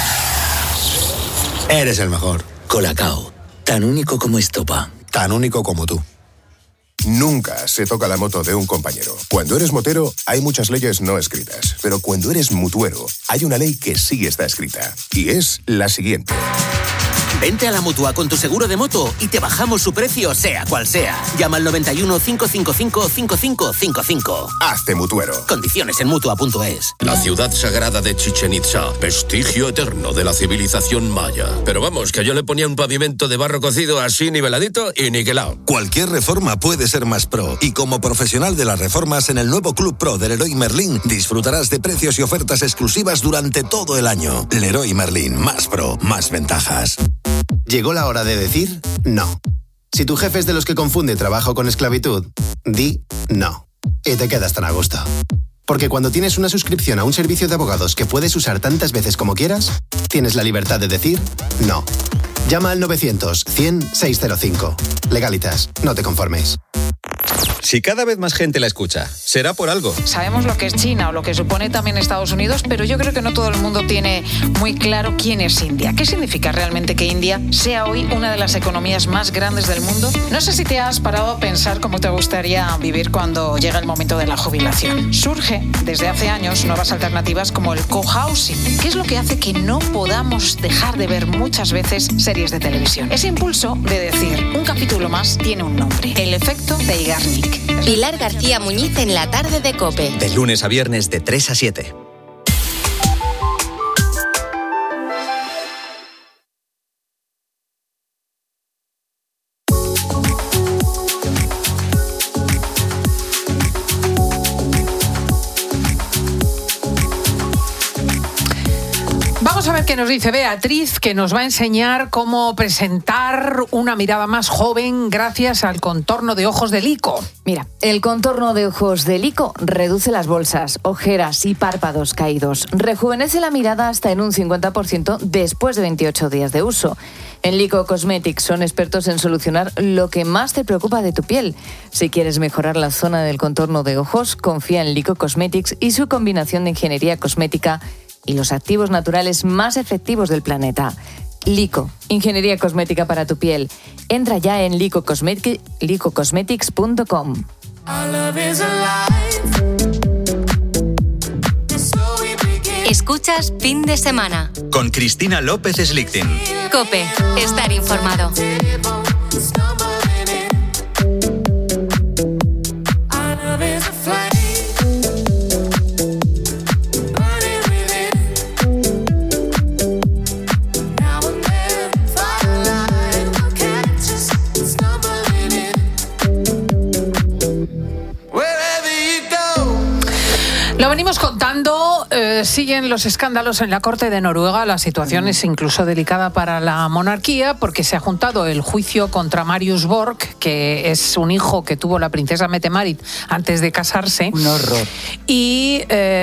Eres el mejor. Colacao. Tan único como estopa. Tan único como tú. Nunca se toca la moto de un compañero. Cuando eres motero, hay muchas leyes no escritas. Pero cuando eres mutuero, hay una ley que sí está escrita. Y es la siguiente. Vente a la Mutua con tu seguro de moto y te bajamos su precio, sea cual sea. Llama al 91 555 5555. Hazte mutuero. Condiciones en Mutua.es. La ciudad sagrada de Chichén Itzá, vestigio eterno de la civilización maya. Pero vamos, que yo le ponía un pavimento de barro cocido así niveladito y niquelado. Cualquier reforma puede ser más pro. Y como profesional de las reformas en el nuevo Club Pro del Leroy Merlin, disfrutarás de precios y ofertas exclusivas durante todo el año. Leroy Merlin, más pro, más ventajas. Llegó la hora de decir no. Si tu jefe es de los que confunde trabajo con esclavitud, di no. Y te quedas tan a gusto. Porque cuando tienes una suscripción a un servicio de abogados que puedes usar tantas veces como quieras, tienes la libertad de decir no. Llama al 900 100 605. Legalitas, no te conformes. Si cada vez más gente la escucha, será por algo. Sabemos lo que es China o lo que supone también Estados Unidos, pero yo creo que no todo el mundo tiene muy claro quién es India. ¿Qué significa realmente que India sea hoy una de las economías más grandes del mundo? No sé si te has parado a pensar cómo te gustaría vivir cuando llega el momento de la jubilación. Surge desde hace años nuevas alternativas como el cohousing, que es lo que hace que no podamos dejar de ver muchas veces series de televisión. Ese impulso de decir, un capítulo más tiene un nombre, el efecto de Igarnik. Pilar García Muñiz en la tarde de COPE. De lunes a viernes de 3 a 7. Vamos a ver qué nos dice Beatriz, que nos va a enseñar cómo presentar una mirada más joven gracias al contorno de ojos de Lyko. Mira, el contorno de ojos de Lyko reduce las bolsas, ojeras y párpados caídos. Rejuvenece la mirada hasta en un 50% después de 28 días de uso. En Lyko Cosmetics son expertos en solucionar lo que más te preocupa de tu piel. Si quieres mejorar la zona del contorno de ojos, confía en Lyko Cosmetics y su combinación de ingeniería cosmética y los activos naturales más efectivos del planeta. Lyko, ingeniería cosmética para tu piel. Entra ya en lycocosmetics.com. Escuchas Fin de Semana. Con Cristina López Slichting. COPE, estar informado. Lo venimos contando, siguen los escándalos en la corte de Noruega, la situación es incluso delicada para la monarquía porque se ha juntado el juicio contra Marius Borg, que es un hijo que tuvo la princesa Mette-Marit antes de casarse. Un horror. Y,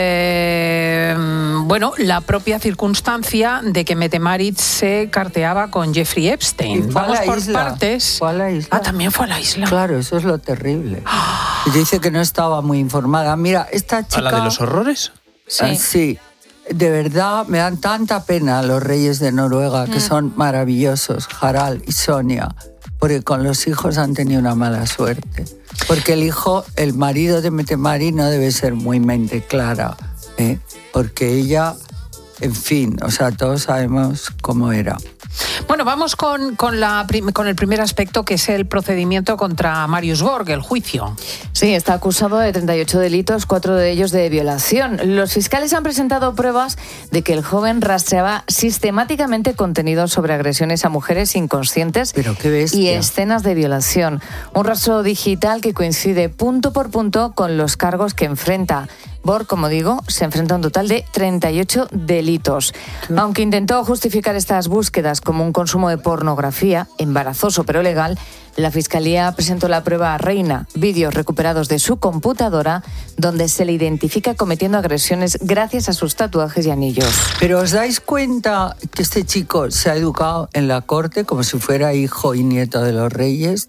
bueno, la propia circunstancia de que Mette-Marit se carteaba con Jeffrey Epstein. Vamos por partes. Fue a la isla. Ah, también fue a la isla. Claro, eso es lo terrible. Y dice que no estaba muy informada. Mira, esta chica... ¿A la de los horrores? Sí. Sí. De verdad, me dan tanta pena los reyes de Noruega, que son maravillosos, Harald y Sonia, porque con los hijos han tenido una mala suerte. Porque el marido de Mette-Marit no debe ser muy mente clara, porque ella, en fin, o sea, todos sabemos cómo era. Bueno, vamos con el primer aspecto, que es el procedimiento contra Marius Borg, el juicio. Sí, está acusado de 38 delitos, 4 de ellos de violación. Los fiscales han presentado pruebas de que el joven rastreaba sistemáticamente contenidos sobre agresiones a mujeres inconscientes y escenas de violación. Un rastro digital que coincide punto por punto con los cargos que enfrenta. Borg, como digo, se enfrenta a un total de 38 delitos. Aunque intentó justificar estas búsquedas como un consumo de pornografía, embarazoso pero legal, la Fiscalía presentó la prueba Reina, vídeos recuperados de su computadora, donde se le identifica cometiendo agresiones gracias a sus tatuajes y anillos. Pero ¿os dais cuenta que este chico se ha educado en la corte como si fuera hijo y nieto de los reyes,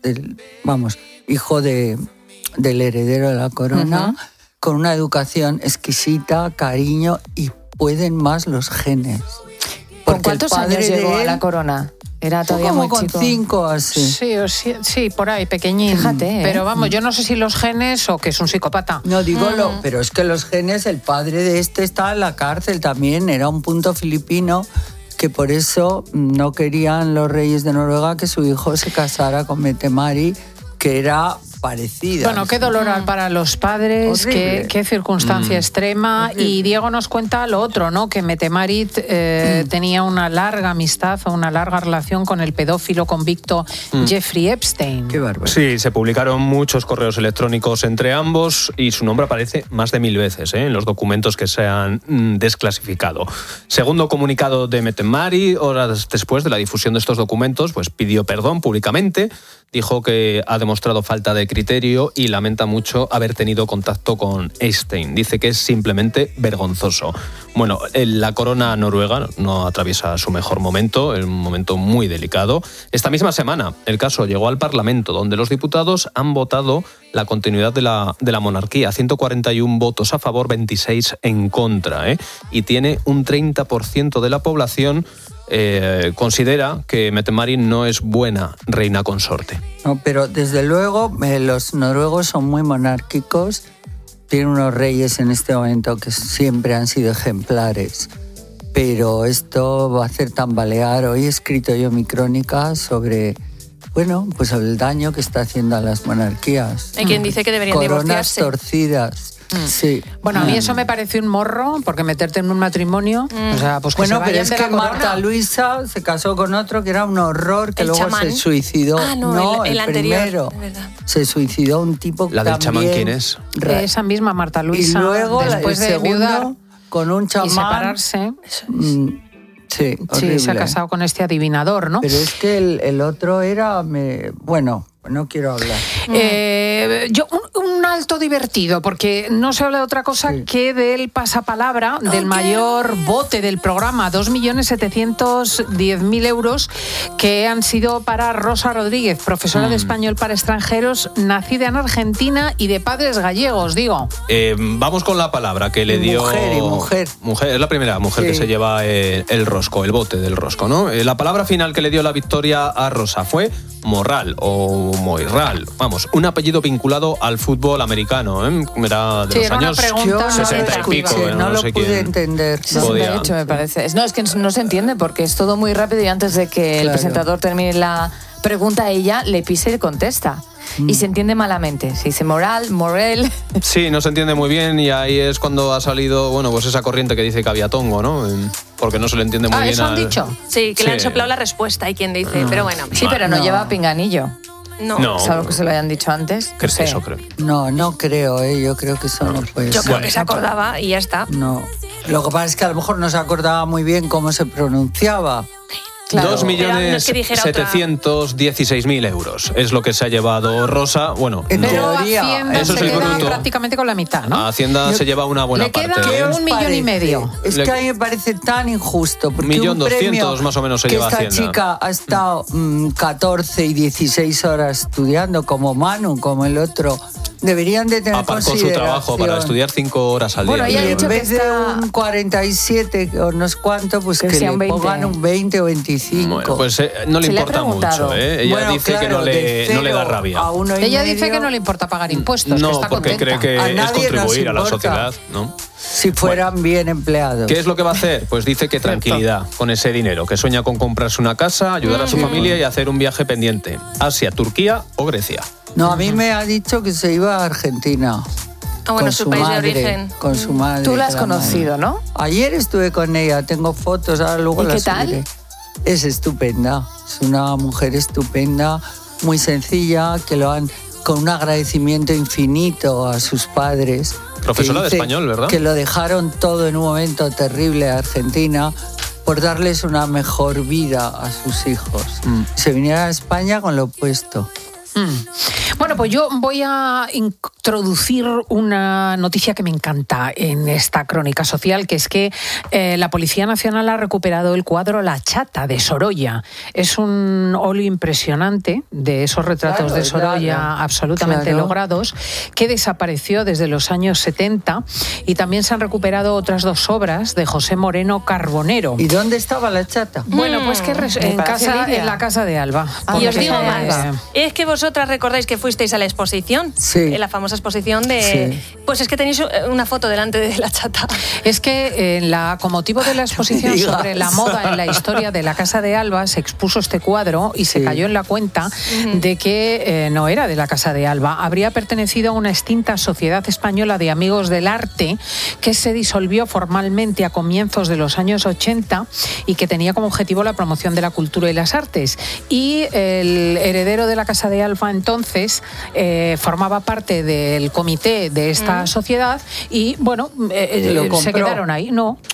hijo del heredero de la corona? Con una educación exquisita, cariño, y pueden más los genes. ¿Con cuántos años llegó a la corona? Era todavía muy chico. Con 5 así. Sí, por ahí, pequeñín. Fíjate, Pero vamos, yo no sé si los genes o que es un psicópata. No, pero es que los genes, el padre de este estaba en la cárcel también, era un punto filipino, que por eso no querían los reyes de Noruega que su hijo se casara con Mette-Marit, que era parecida. Bueno, qué dolor para los padres, qué circunstancia extrema. Horrible. Y Diego nos cuenta lo otro, ¿no? Que Mette-Marit tenía una larga amistad o una larga relación con el pedófilo convicto Jeffrey Epstein. Qué bárbaro. Sí, se publicaron muchos correos electrónicos entre ambos y su nombre aparece más de 1000 veces en los documentos que se han desclasificado. Segundo comunicado de Mette-Marit, horas después de la difusión de estos documentos, pues pidió perdón públicamente, dijo que ha demostrado falta de criterio y lamenta mucho haber tenido contacto con Einstein. Dice que es simplemente vergonzoso. Bueno, la corona noruega no atraviesa su mejor momento, un momento muy delicado. Esta misma semana el caso llegó al Parlamento, donde los diputados han votado la continuidad de la monarquía. 141 votos a favor, 26 en contra, y tiene un 30% de la población considera que Mette-Marit no es buena reina consorte. No, pero desde luego los noruegos son muy monárquicos. Tienen unos reyes en este momento que siempre han sido ejemplares. Pero esto va a hacer tambalear. Hoy he escrito yo mi crónica sobre, bueno, pues el daño que está haciendo a las monarquías. Hay quien dice que deberían Coronas divorciarse. torcidas. Sí. Bueno, a mí eso me parece un morro, porque meterte en un matrimonio, o sea, pues que bueno, se pero vayan es de que la corona. Marta Luisa se casó con otro que era un horror, que ¿El luego chamán? se suicidó. Ah, no, el anterior, primero. es verdad. Se suicidó un tipo ¿La del también, chamán quién es? Esa misma Marta Luisa, y luego después el de enviudar segundo, con un chamán. y separarse, Sí, sí, se ha casado con este adivinador, ¿no? Pero es que el otro era... Bueno, no quiero hablar. Yo un alto divertido, porque no se habla de otra cosa que del pasapalabra, del mayor bote del programa, 2.710.000 euros, que han sido para Rosa Rodríguez, profesora de español para extranjeros, nacida en Argentina y de padres gallegos, digo. Vamos con la palabra que le dio... Mujer. Es la primera mujer que se lleva el rosco, el bote del rosco, ¿no? La palabra final que le dio la victoria a Rosa fue Morral o Moirral. Vamos, un apellido vinculado al fútbol americano, Era de los años 60 y pico. No lo pude entender. 68 me parece. No, es que no se entiende porque es todo muy rápido y antes de que el presentador termine la pregunta, ella le pisa y contesta. Y se entiende malamente. Se dice Morel. Sí, no se entiende muy bien y ahí es cuando ha salido, bueno, pues esa corriente que dice que había tongo, ¿no? Porque no se le entiende muy bien. ¿Eso han dicho? Sí, que le han soplado la respuesta, hay quien dice, pero bueno. Sí, pero no lleva pinganillo. No. Salvo que se lo hayan dicho antes. Eso creo. No creo, yo creo que eso no puede ser. Yo creo que se acordaba y ya está. No. Lo que pasa es que a lo mejor no se acordaba muy bien cómo se pronunciaba. Claro. 2.716.000 euros es lo que se ha llevado Rosa. Bueno, pero Hacienda eso se es el queda bruto. prácticamente con la mitad, ¿no? Hacienda se lleva una buena le queda parte. ¿Qué 1,5 millones? Es que a mí me parece tan injusto. Porque 1.200.000 más o menos se lleva Hacienda. Hacienda. Esta chica ha estado 14 y 16 horas estudiando, como Manu, como el otro. Deberían de tener Aparcó su trabajo para estudiar 5 horas al día. Y en vez de un 47 o no sé cuánto, pues que le pongan un 20 o 25. Bueno, pues no le importa mucho, Ella dice que no le da rabia. Ella dice que no le importa pagar impuestos, no, que está porque contenta. cree que es contribuir a la sociedad, ¿no? Si fueran bien empleados. ¿Qué es lo que va a hacer? Pues dice que tranquilidad con ese dinero, que sueña con comprarse una casa, ayudar a su familia y hacer un viaje pendiente. Asia, Turquía o Grecia. No, a mí me ha dicho que se iba a Argentina. Bueno, su país de origen. Con su madre. Tú la has conocido, ¿no? Ayer estuve con ella, tengo fotos, ahora luego las subiré. Es estupenda, es una mujer estupenda, muy sencilla, que lo han con un agradecimiento infinito a sus padres. Profesora de español, ¿verdad? Que lo dejaron todo en un momento terrible a Argentina por darles una mejor vida a sus hijos. Se vinieron a España con lo opuesto. Bueno, pues yo voy a introducir una noticia que me encanta en esta crónica social, que es que la Policía Nacional ha recuperado el cuadro La Chata de Sorolla. Es un óleo impresionante de esos retratos de Sorolla absolutamente logrados, que desapareció desde los años 70, y también se han recuperado otras 2 obras de José Moreno Carbonero. ¿Y dónde estaba La Chata? Bueno, pues que en la casa de Alba. Y os digo más, es que vosotras recordáis que fuisteis a la exposición, la famosa exposición de... Pues es que tenéis una foto delante de La Chata. Es que con motivo de la exposición sobre la moda en la historia de la Casa de Alba se expuso este cuadro y se cayó en la cuenta de que no era de la Casa de Alba. Habría pertenecido a una extinta Sociedad Española de Amigos del Arte que se disolvió formalmente a comienzos de los años 80 y que tenía como objetivo la promoción de la cultura y las artes. Y el heredero de la Casa de Alba entonces formaba parte del comité de esta sociedad y, bueno, se quedaron ahí. No.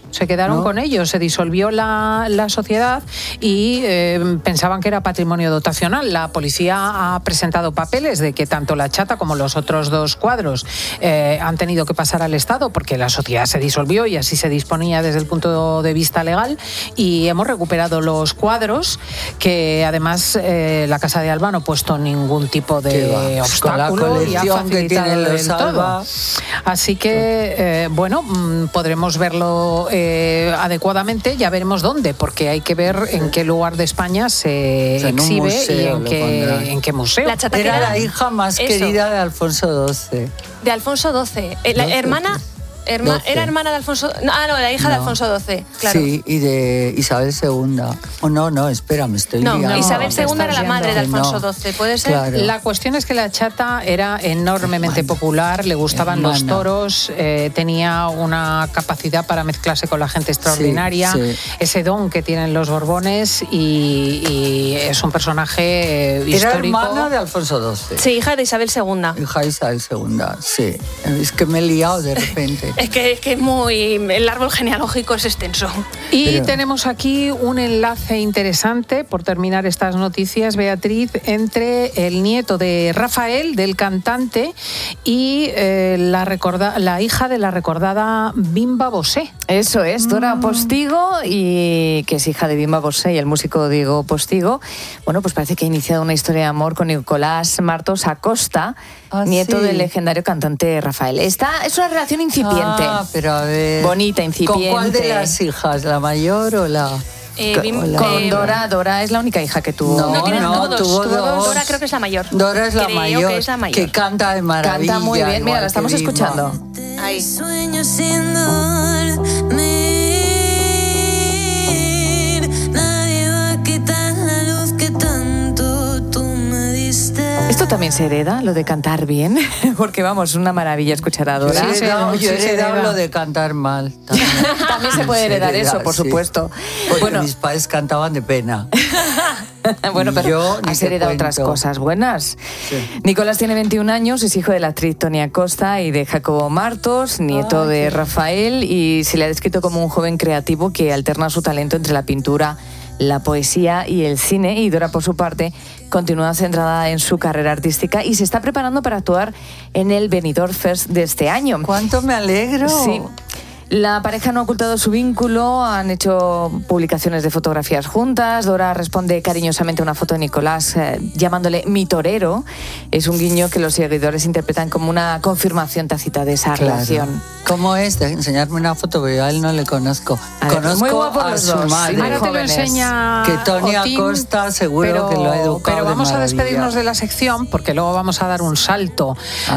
Se quedaron con ellos, se disolvió la sociedad y pensaban que era patrimonio dotacional. La policía ha presentado papeles de que tanto la chata como los otros 2 cuadros han tenido que pasar al Estado porque la sociedad se disolvió y así se disponía desde el punto de vista legal, y hemos recuperado los cuadros, que además la Casa de Alba no ha puesto ningún tipo de obstáculo y ha facilitado el todo. Así que, bueno, podremos verlo adecuadamente, ya veremos dónde, porque hay que ver en qué lugar de España se exhibe museo, y en qué museo. La chata era la hija más querida de Alfonso XII. De Alfonso XII. La hermana... era hermana de Alfonso... la hija de Alfonso XII, claro. Sí, y de Isabel II. No, espera, me estoy liando. No, Isabel II era la madre de Alfonso XII, ¿puede ser? Claro. La cuestión es que la chata era enormemente popular, le gustaban los toros, tenía una capacidad para mezclarse con la gente extraordinaria, ese don que tienen los Borbones, y es un personaje histórico. Era hermana de Alfonso XII. Sí, hija de Isabel II. Hija de Isabel II, sí. Es que me he liado de repente. Es que es muy... El árbol genealógico es extenso. Y tenemos aquí un enlace interesante, por terminar estas noticias, Beatriz, entre el nieto de Rafael, del cantante, y la hija de la recordada Bimba Bosé. Eso es, Dora Postigo, y que es hija de Bimba Bosé y el músico Diego Postigo. Bueno, pues parece que ha iniciado una historia de amor con Nicolás Martos Acosta, nieto del legendario cantante Rafael. Esta es una relación incipiente. Pero a ver... Bonita, incipiente. ¿Con cuál de las hijas? ¿La mayor o la...? Con Dora. Dora es la única hija que tuvo. No, tuvo dos. Dora creo que es la mayor. Dora es la mayor, que canta de maravilla. Canta muy bien, mira, la estamos escuchando. Ahí. Sueño sin dormir, nadie va a quitar la luz que tanto tú me diste. Esto también se hereda, lo de cantar bien, porque vamos, una maravilla escuchar a Dora. Yo he heredado lo de cantar mal. También se puede heredar eso, por supuesto. Bueno, mis padres cantaban de pena. Bueno, pero has heredado otras cosas buenas. Sí. Nicolás tiene 21 años, es hijo de la actriz Toni Acosta y de Jacobo Martos, nieto de Rafael, y se le ha descrito como un joven creativo que alterna su talento entre la pintura, la poesía y el cine. Y Dora, por su parte, continúa centrada en su carrera artística y se está preparando para actuar en el Benidorm Fest de este año. ¡Cuánto me alegro! Sí. La pareja no ha ocultado su vínculo, han hecho publicaciones de fotografías juntas. Dora responde cariñosamente a una foto de Nicolás llamándole mi torero. Es un guiño que los seguidores interpretan como una confirmación tácita de esa relación. ¿Cómo es? Enseñarme una foto, porque yo a él no le conozco. Conozco a su madre. Ahora te lo enseña que Toni Acosta seguro que lo ha educado. Pero vamos de a despedirnos de la sección, porque luego vamos a dar un salto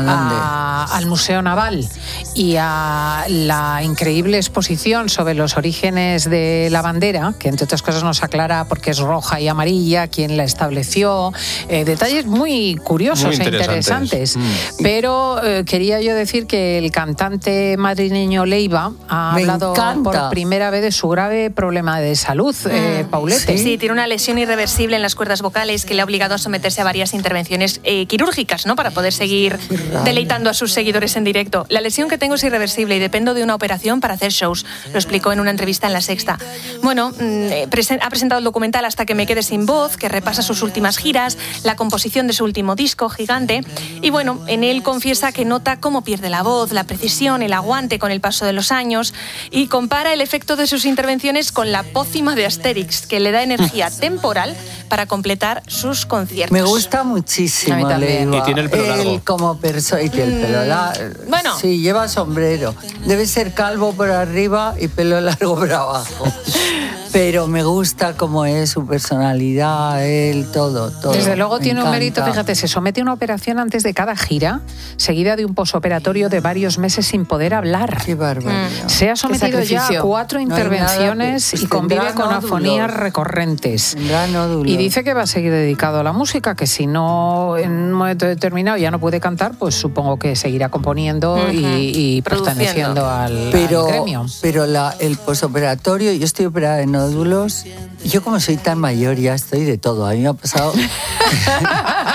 al Museo Naval y a la increíble exposición sobre los orígenes de la bandera, que entre otras cosas nos aclara por qué es roja y amarilla, quién la estableció, detalles muy curiosos e interesantes. Pero quería yo decir que el cantante madrileño Leiva ha hablado por primera vez de su grave problema de salud, Paulete. Sí, tiene una lesión irreversible en las cuerdas vocales que le ha obligado a someterse a varias intervenciones quirúrgicas, ¿no?, para poder seguir deleitando a sus seguidores en directo. La lesión que tengo es irreversible y dependo de una operación para hacer shows, lo explicó en una entrevista en La Sexta. Bueno, ha presentado el documental Hasta que me quede sin voz, que repasa sus últimas giras, la composición de su último disco, Gigante, y bueno, en él confiesa que nota cómo pierde la voz, la precisión, el aguante con el paso de los años, y compara el efecto de sus intervenciones con la pócima de Asterix, que le da energía temporal para completar sus conciertos. Me gusta muchísimo. A mí también. Y tiene el pelo largo. Él como persona, y tiene el pelo largo. Bueno. Sí, lleva sombrero. Debe ser calvo por arriba y pelo largo por abajo. Pero me gusta cómo es su personalidad, él, todo. Desde luego tiene un mérito, fíjate, se somete a una operación antes de cada gira, seguida de un posoperatorio de varios meses sin poder hablar. Qué barbaridad. Se ha sometido ya a 4 intervenciones y convive con afonías recurrentes. Y dice que va a seguir dedicado a la música, que si no en un momento determinado ya no puede cantar, pues supongo que seguirá componiendo y perteneciendo al gremio. Pero el posoperatorio, yo estoy operada de nódulos. Yo como soy tan mayor ya estoy de todo. A mí me ha pasado...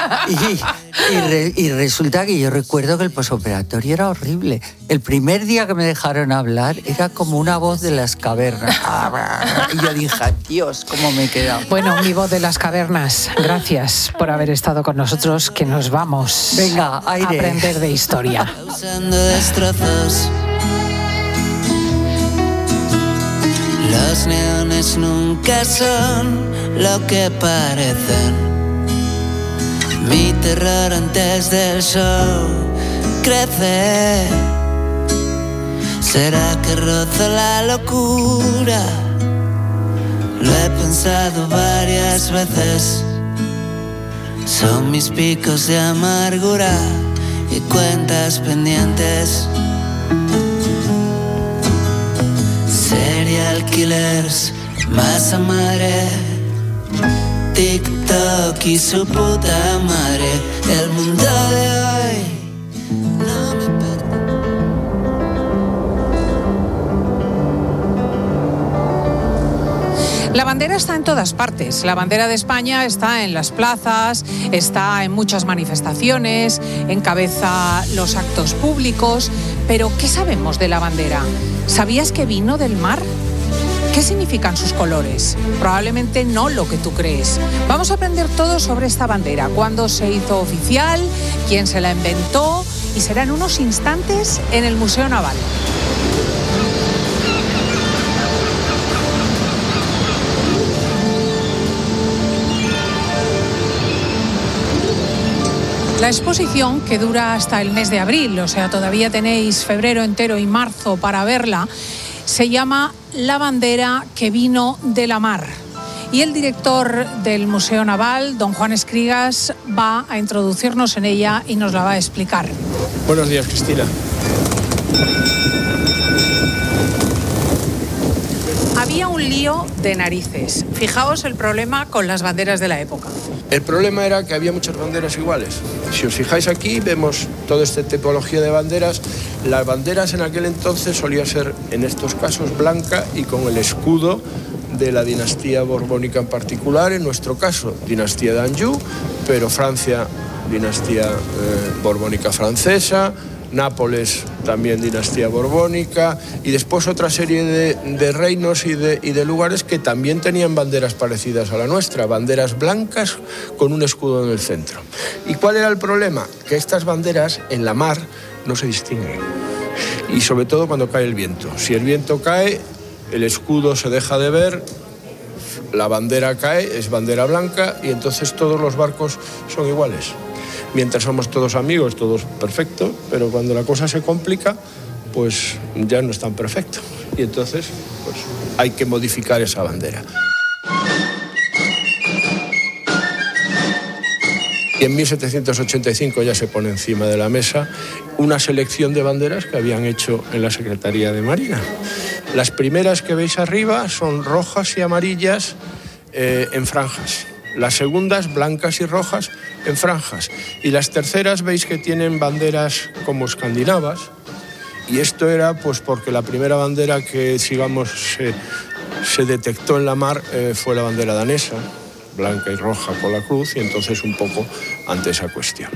Y resulta que yo recuerdo que el posoperatorio era horrible. El primer día que me dejaron hablar era como una voz de las cavernas. Y yo dije, Dios, cómo me he quedado. Bueno, mi voz de las cavernas, gracias por haber estado con nosotros, que nos vamos. Venga, aire. A aprender de historia. Causando destrozos. Los neones nunca son lo que parecen. Mi terror antes del show crece. ¿Será que rozo la locura? Lo he pensado varias veces. Son mis picos de amargura y cuentas pendientes. Serial killers, masa madre, TikTok y su puta madre. El mundo de hoy no me La bandera está en todas partes. La bandera de España está en las plazas, está en muchas manifestaciones, encabeza los actos públicos. Pero, ¿qué sabemos de la bandera? ¿Sabías que vino del mar? ¿Qué significan sus colores? Probablemente no lo que tú crees. Vamos a aprender todo sobre esta bandera, cuándo se hizo oficial, quién se la inventó, y será en unos instantes en el Museo Naval. La exposición, que dura hasta el mes de abril, o sea, todavía tenéis febrero entero y marzo para verla, se llama La bandera que vino de la mar. Y el director del Museo Naval, don Juan Escrigas, va a introducirnos en ella y nos la va a explicar. Buenos días, Cristina. Había un lío de narices. Fijaos el problema con las banderas de la época. El problema era que había muchas banderas iguales. Si os fijáis aquí, vemos toda esta tipología de banderas. Las banderas en aquel entonces solía ser, en estos casos, blanca y con el escudo de la dinastía borbónica en particular. En nuestro caso, dinastía de Anjou, pero Francia, dinastía borbónica francesa. Nápoles, también dinastía borbónica, y después otra serie de reinos y de lugares que también tenían banderas parecidas a la nuestra, banderas blancas con un escudo en el centro. ¿Y cuál era el problema? Que estas banderas en la mar no se distinguen, y sobre todo cuando cae el viento. Si el viento cae, el escudo se deja de ver, la bandera cae, es bandera blanca, y entonces todos los barcos son iguales. Mientras somos todos amigos, todos perfectos, pero cuando la cosa se complica, pues ya no es tan perfecto. Y entonces, pues hay que modificar esa bandera. Y en 1785 ya se pone encima de la mesa una selección de banderas que habían hecho en la Secretaría de Marina. Las primeras que veis arriba son rojas y amarillas en franjas. Las segundas, blancas y rojas, en franjas. Y las terceras veis que tienen banderas como escandinavas. Y esto era pues porque la primera bandera que, digamos, se detectó en la mar fue la bandera danesa, blanca y roja con la cruz, y entonces un poco ante esa cuestión.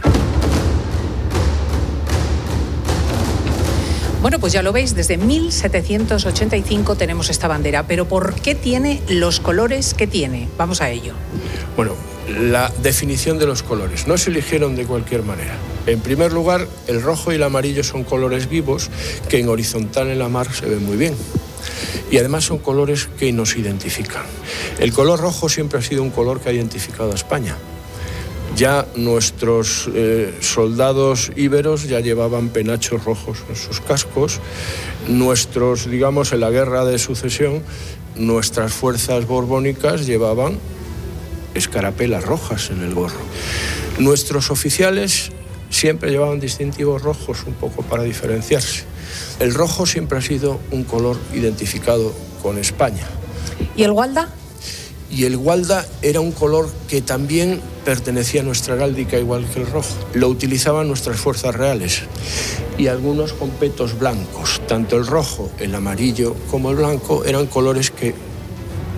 Bueno, pues ya lo veis, desde 1785 tenemos esta bandera, pero ¿por qué tiene los colores que tiene? Vamos a ello. Bueno, la definición de los colores. No se eligieron de cualquier manera. En primer lugar, el rojo y el amarillo son colores vivos que en horizontal en la mar se ven muy bien. Y además son colores que nos identifican. El color rojo siempre ha sido un color que ha identificado a España. Ya nuestros soldados íberos ya llevaban penachos rojos en sus cascos. Nuestros, digamos, en la guerra de sucesión, nuestras fuerzas borbónicas llevaban escarapelas rojas en el gorro. Nuestros oficiales siempre llevaban distintivos rojos, un poco para diferenciarse. El rojo siempre ha sido un color identificado con España. ¿Y el gualda? Y el gualda era un color que también pertenecía a nuestra heráldica, igual que el rojo. Lo utilizaban nuestras fuerzas reales. Y algunos con petos blancos. Tanto el rojo, el amarillo como el blanco eran colores que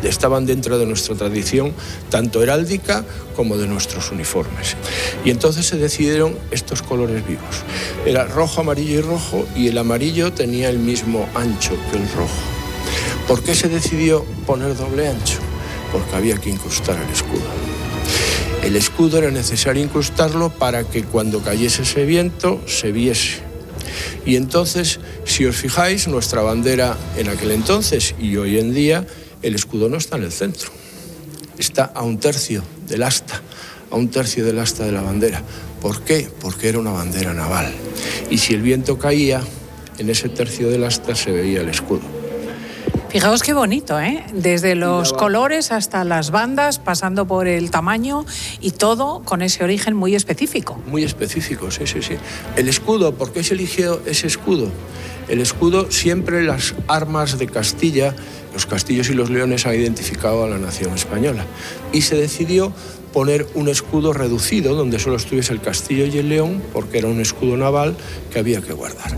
estaban dentro de nuestra tradición, tanto heráldica como de nuestros uniformes. Y entonces se decidieron estos colores vivos. Era rojo, amarillo y rojo, y el amarillo tenía el mismo ancho que el rojo. ¿Por qué se decidió poner doble ancho? Porque había que incrustar el escudo. El escudo era necesario incrustarlo para que cuando cayese ese viento se viese. Y entonces, si os fijáis, nuestra bandera en aquel entonces y hoy en día, el escudo no está en el centro. Está a un tercio del asta, a un tercio del asta de la bandera. ¿Por qué? Porque era una bandera naval. Y si el viento caía, en ese tercio del asta se veía el escudo. Fijaos qué bonito, ¿eh? Desde los colores hasta las bandas, pasando por el tamaño y todo con ese origen muy específico. Muy específico, sí. El escudo, ¿por qué se eligió ese escudo? El escudo, siempre las armas de Castilla, los castillos y los leones han identificado a la nación española. Y se decidió poner un escudo reducido, donde solo estuviese el castillo y el león, porque era un escudo naval que había que guardar.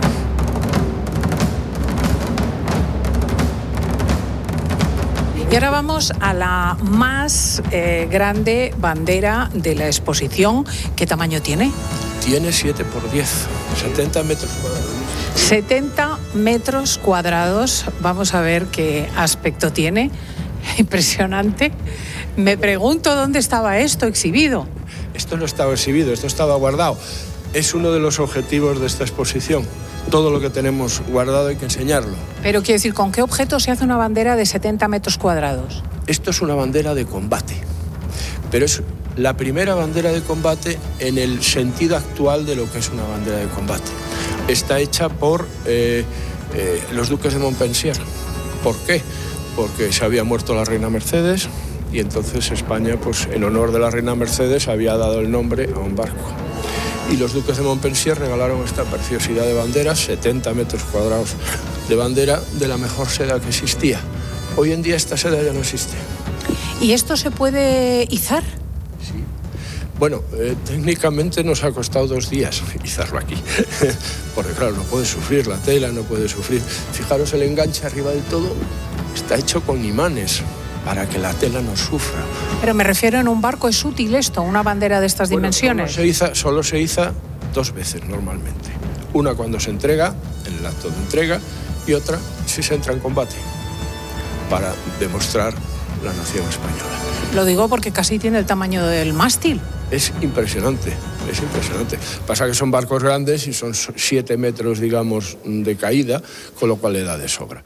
Y ahora vamos a la más grande bandera de la exposición. ¿Qué tamaño tiene? Tiene 7 por 10, 70 metros cuadrados. 70 metros cuadrados. Vamos a ver qué aspecto tiene. Impresionante. Me pregunto dónde estaba esto exhibido. Esto no estaba exhibido, esto estaba guardado. Es uno de los objetivos de esta exposición. Todo lo que tenemos guardado hay que enseñarlo. Pero quiero decir, ¿con qué objeto se hace una bandera de 70 metros cuadrados? Esto es una bandera de combate, pero es la primera bandera de combate en el sentido actual de lo que es una bandera de combate. Está hecha por los duques de Montpensier. ¿Por qué? Porque se había muerto la reina Mercedes y entonces España, pues en honor de la reina Mercedes, había dado el nombre a un barco. Y los duques de Montpensier regalaron esta preciosidad de banderas, 70 metros cuadrados de bandera de la mejor seda que existía. Hoy en día esta seda ya no existe. ¿Y esto se puede izar? Sí. Bueno, técnicamente nos ha costado 2 días izarlo aquí. Porque claro, no puede sufrir la tela, no puede sufrir. Fijaros, el enganche arriba del todo está hecho con imanes para que la tela no sufra. Pero me refiero, en un barco es útil esto, una bandera de estas dimensiones. Solo se iza 2 veces normalmente. Una cuando se entrega, en el acto de entrega, y otra si se entra en combate, para demostrar la nación española. Lo digo porque casi tiene el tamaño del mástil. Es impresionante, es impresionante. Pasa que son barcos grandes y son 7 metros, digamos, de caída, con lo cual le da de sobra.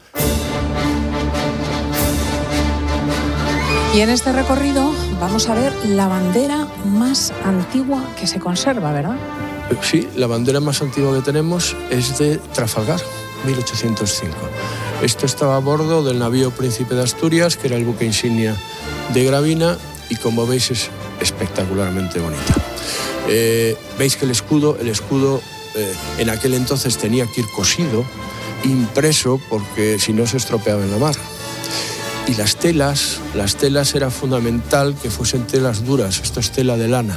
Y en este recorrido vamos a ver la bandera más antigua que se conserva, ¿verdad? Sí, la bandera más antigua que tenemos es de Trafalgar, 1805. Esto estaba a bordo del navío Príncipe de Asturias, que era el buque insignia de Gravina, y como veis es espectacularmente bonita. Veis que el escudo en aquel entonces tenía que ir cosido, impreso, porque si no se estropeaba en la mar. Y las telas era fundamental que fuesen telas duras. Esto es tela de lana.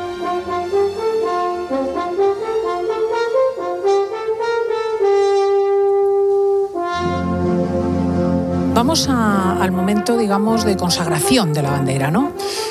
Vamos al momento, digamos, de consagración de la bandera, ¿no?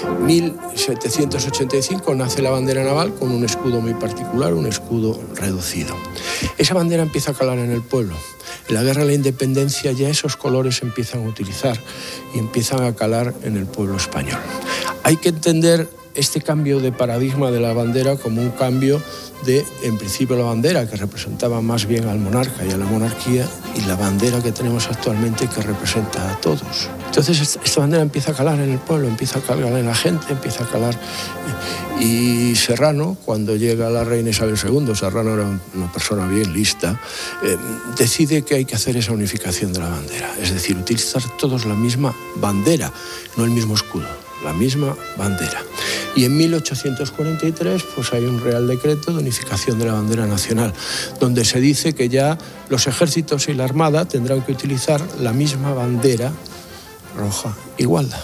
1785 nace la bandera naval con un escudo muy particular, un escudo reducido. Esa bandera empieza a calar en el pueblo. En la Guerra de la Independencia ya esos colores se empiezan a utilizar y empiezan a calar en el pueblo español. Hay que entender este cambio de paradigma de la bandera como un cambio de, en principio, la bandera que representaba más bien al monarca y a la monarquía, y la bandera que tenemos actualmente que representa a todos. Entonces esta bandera empieza a calar en el pueblo, empieza a calar en la gente, empieza a calar. Y Serrano, cuando llega la reina Isabel II, Serrano era una persona bien lista, decide que hay que hacer esa unificación de la bandera, es decir, utilizar todos la misma bandera, no el mismo escudo, la misma bandera. Y en 1843 pues hay un Real Decreto de unificación de la bandera nacional, donde se dice que ya los ejércitos y la armada tendrán que utilizar la misma bandera roja igualda.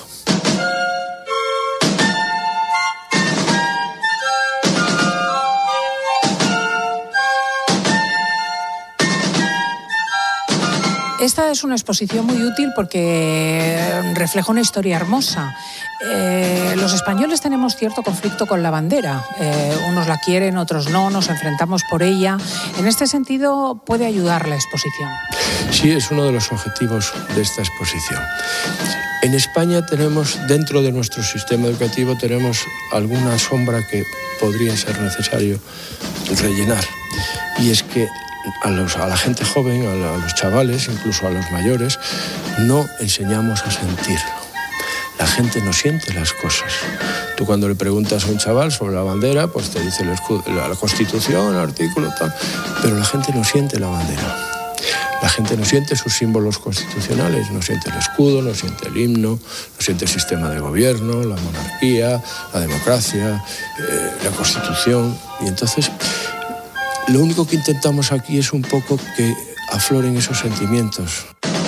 Esta es una exposición muy útil porque refleja una historia hermosa. Los españoles tenemos cierto conflicto con la bandera. Unos la quieren, otros no, nos enfrentamos por ella. En este sentido, ¿puede ayudar la exposición? Sí, es uno de los objetivos de esta exposición. En España tenemos, dentro de nuestro sistema educativo, tenemos alguna sombra que podría ser necesario rellenar. Y es que a la gente joven, a los chavales, incluso a los mayores, no enseñamos a sentir. La gente no siente las cosas. Tú cuando le preguntas a un chaval sobre la bandera, pues te dice el escudo, la Constitución, el artículo, tal, pero la gente no siente la bandera. La gente no siente sus símbolos constitucionales, no siente el escudo, no siente el himno, no siente el sistema de gobierno, la monarquía, la democracia, la Constitución. Y entonces, lo único que intentamos aquí es un poco que afloren esos sentimientos.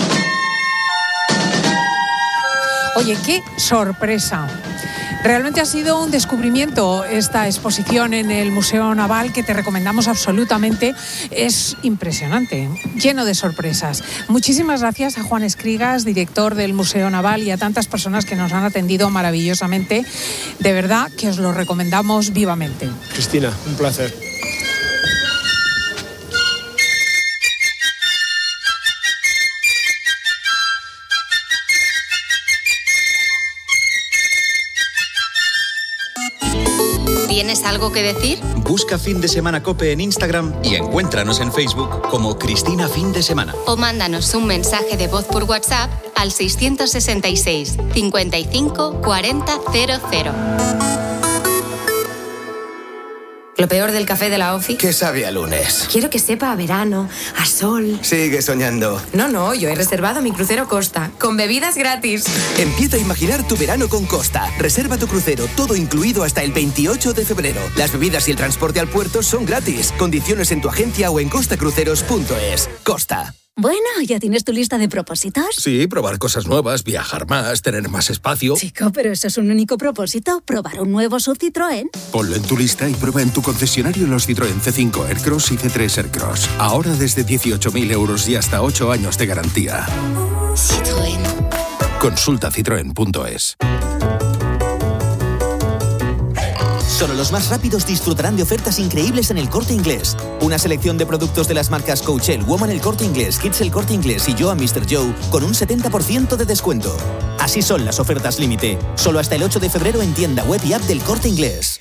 Oye, qué sorpresa. Realmente ha sido un descubrimiento esta exposición en el Museo Naval que te recomendamos absolutamente. Es impresionante, lleno de sorpresas. Muchísimas gracias a Juan Escrigas, director del Museo Naval, y a tantas personas que nos han atendido maravillosamente. De verdad que os lo recomendamos vivamente. Cristina, un placer. ¿Tienes algo que decir? Busca Fin de Semana COPE en Instagram y encuéntranos en Facebook como Cristina Fin de Semana. O mándanos un mensaje de voz por WhatsApp al 666 55 40 00. Lo peor del café de la OFI. ¿Qué sabe a lunes? Quiero que sepa a verano, a sol. Sigue soñando. No, yo he reservado mi crucero Costa, con bebidas gratis. Empieza a imaginar tu verano con Costa. Reserva tu crucero, todo incluido hasta el 28 de febrero. Las bebidas y el transporte al puerto son gratis. Condiciones en tu agencia o en costacruceros.es. Costa. Bueno, ¿ya tienes tu lista de propósitos? Sí, probar cosas nuevas, viajar más, tener más espacio. Chico, pero eso es un único propósito, probar un nuevo SUV Citroën. Ponlo en tu lista y prueba en tu concesionario los Citroën C5 Aircross y C3 Aircross. Ahora desde 18.000 euros y hasta 8 años de garantía. Citroën. Consulta citroen.es. Solo los más rápidos disfrutarán de ofertas increíbles en El Corte Inglés. Una selección de productos de las marcas Coachel, Woman El Corte Inglés, Kids El Corte Inglés y Joa Mr. Joe con un 70% de descuento. Así son las ofertas límite. Solo hasta el 8 de febrero en tienda web y app del Corte Inglés.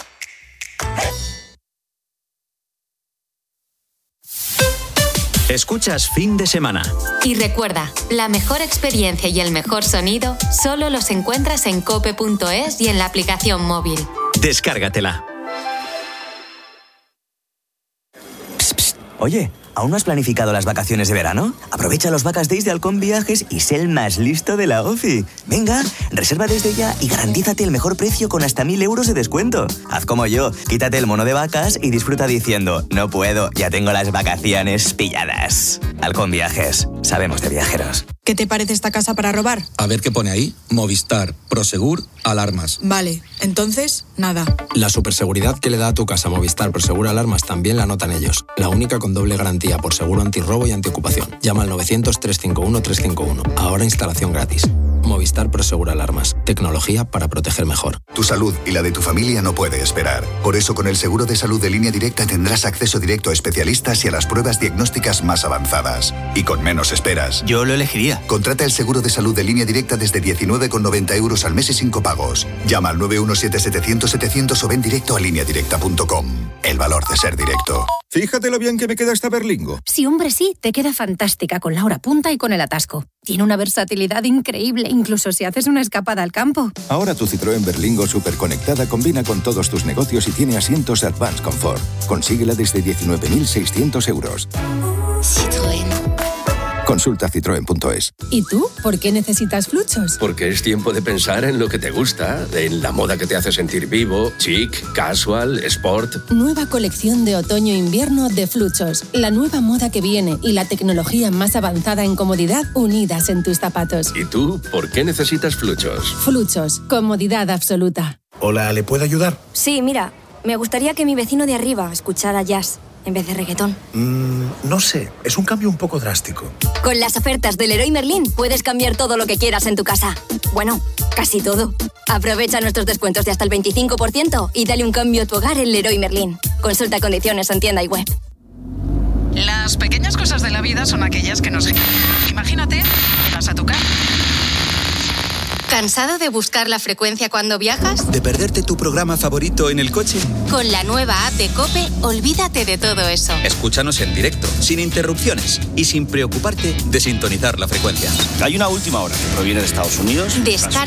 Escuchas Fin de Semana. Y recuerda, la mejor experiencia y el mejor sonido solo los encuentras en cope.es y en la aplicación móvil. Descárgatela. Psst, psst. Oye, ¿aún no has planificado las vacaciones de verano? Aprovecha los Vacas Days de Halcón Viajes y sé el más listo de la OFI. Venga, reserva desde ya y garantízate el mejor precio con hasta 1.000 euros de descuento. Haz como yo, quítate el mono de vacas y disfruta diciendo: no puedo, ya tengo las vacaciones pilladas. Halcón Viajes, sabemos de viajeros. ¿Qué te parece esta casa para robar? A ver qué pone ahí. Movistar, Prosegur, alarmas. Vale, entonces, nada. La superseguridad que le da a tu casa Movistar Prosegur Alarmas también la notan ellos. La única con doble garantía por seguro antirrobo y antiocupación. Llama al 900-351-351. Ahora instalación gratis. Movistar Prosegur Alarmas. Tecnología para proteger mejor. Tu salud y la de tu familia no puede esperar. Por eso con el seguro de salud de Línea Directa tendrás acceso directo a especialistas y a las pruebas diagnósticas más avanzadas. Y con menos esperas. Yo lo elegiría. Contrata el seguro de salud de Línea Directa desde 19,90 euros al mes y sin copagos. Llama al 917-700-700 o ven directo a lineadirecta.com. El valor de ser directo. Fíjate lo bien que me queda esta berlingo. Sí, hombre, sí, te queda fantástica con la hora punta y con el atasco. Tiene una versatilidad increíble, incluso si haces una escapada al campo. Ahora tu Citroën Berlingo superconectada combina con todos tus negocios y tiene asientos de Advanced Comfort. Consíguela desde 19.600 euros. Citroën. Consulta citroen.es. ¿Y tú? ¿Por qué necesitas Fluchos? Porque es tiempo de pensar en lo que te gusta, en la moda que te hace sentir vivo, chic, casual, sport. Nueva colección de otoño-invierno de Fluchos. La nueva moda que viene y la tecnología más avanzada en comodidad unidas en tus zapatos. ¿Y tú? ¿Por qué necesitas Fluchos? Fluchos. Comodidad absoluta. Hola, ¿le puedo ayudar? Sí, mira, me gustaría que mi vecino de arriba escuchara jazz. en vez de reggaetón. No sé, es un cambio un poco drástico. Con las ofertas del Leroy Merlin puedes cambiar todo lo que quieras en tu casa. Bueno, casi todo. Aprovecha nuestros descuentos de hasta el 25% y dale un cambio a tu hogar en Leroy Merlin. Consulta condiciones en tienda y web. Las pequeñas cosas de la vida son aquellas que nos... Imagínate, vas a tu casa. ¿Cansado de buscar la frecuencia cuando viajas? ¿De perderte tu programa favorito en el coche? Con la nueva app de COPE, olvídate de todo eso. Escúchanos en directo, sin interrupciones y sin preocuparte de sintonizar la frecuencia. Hay una última hora que proviene de Estados Unidos. Descarga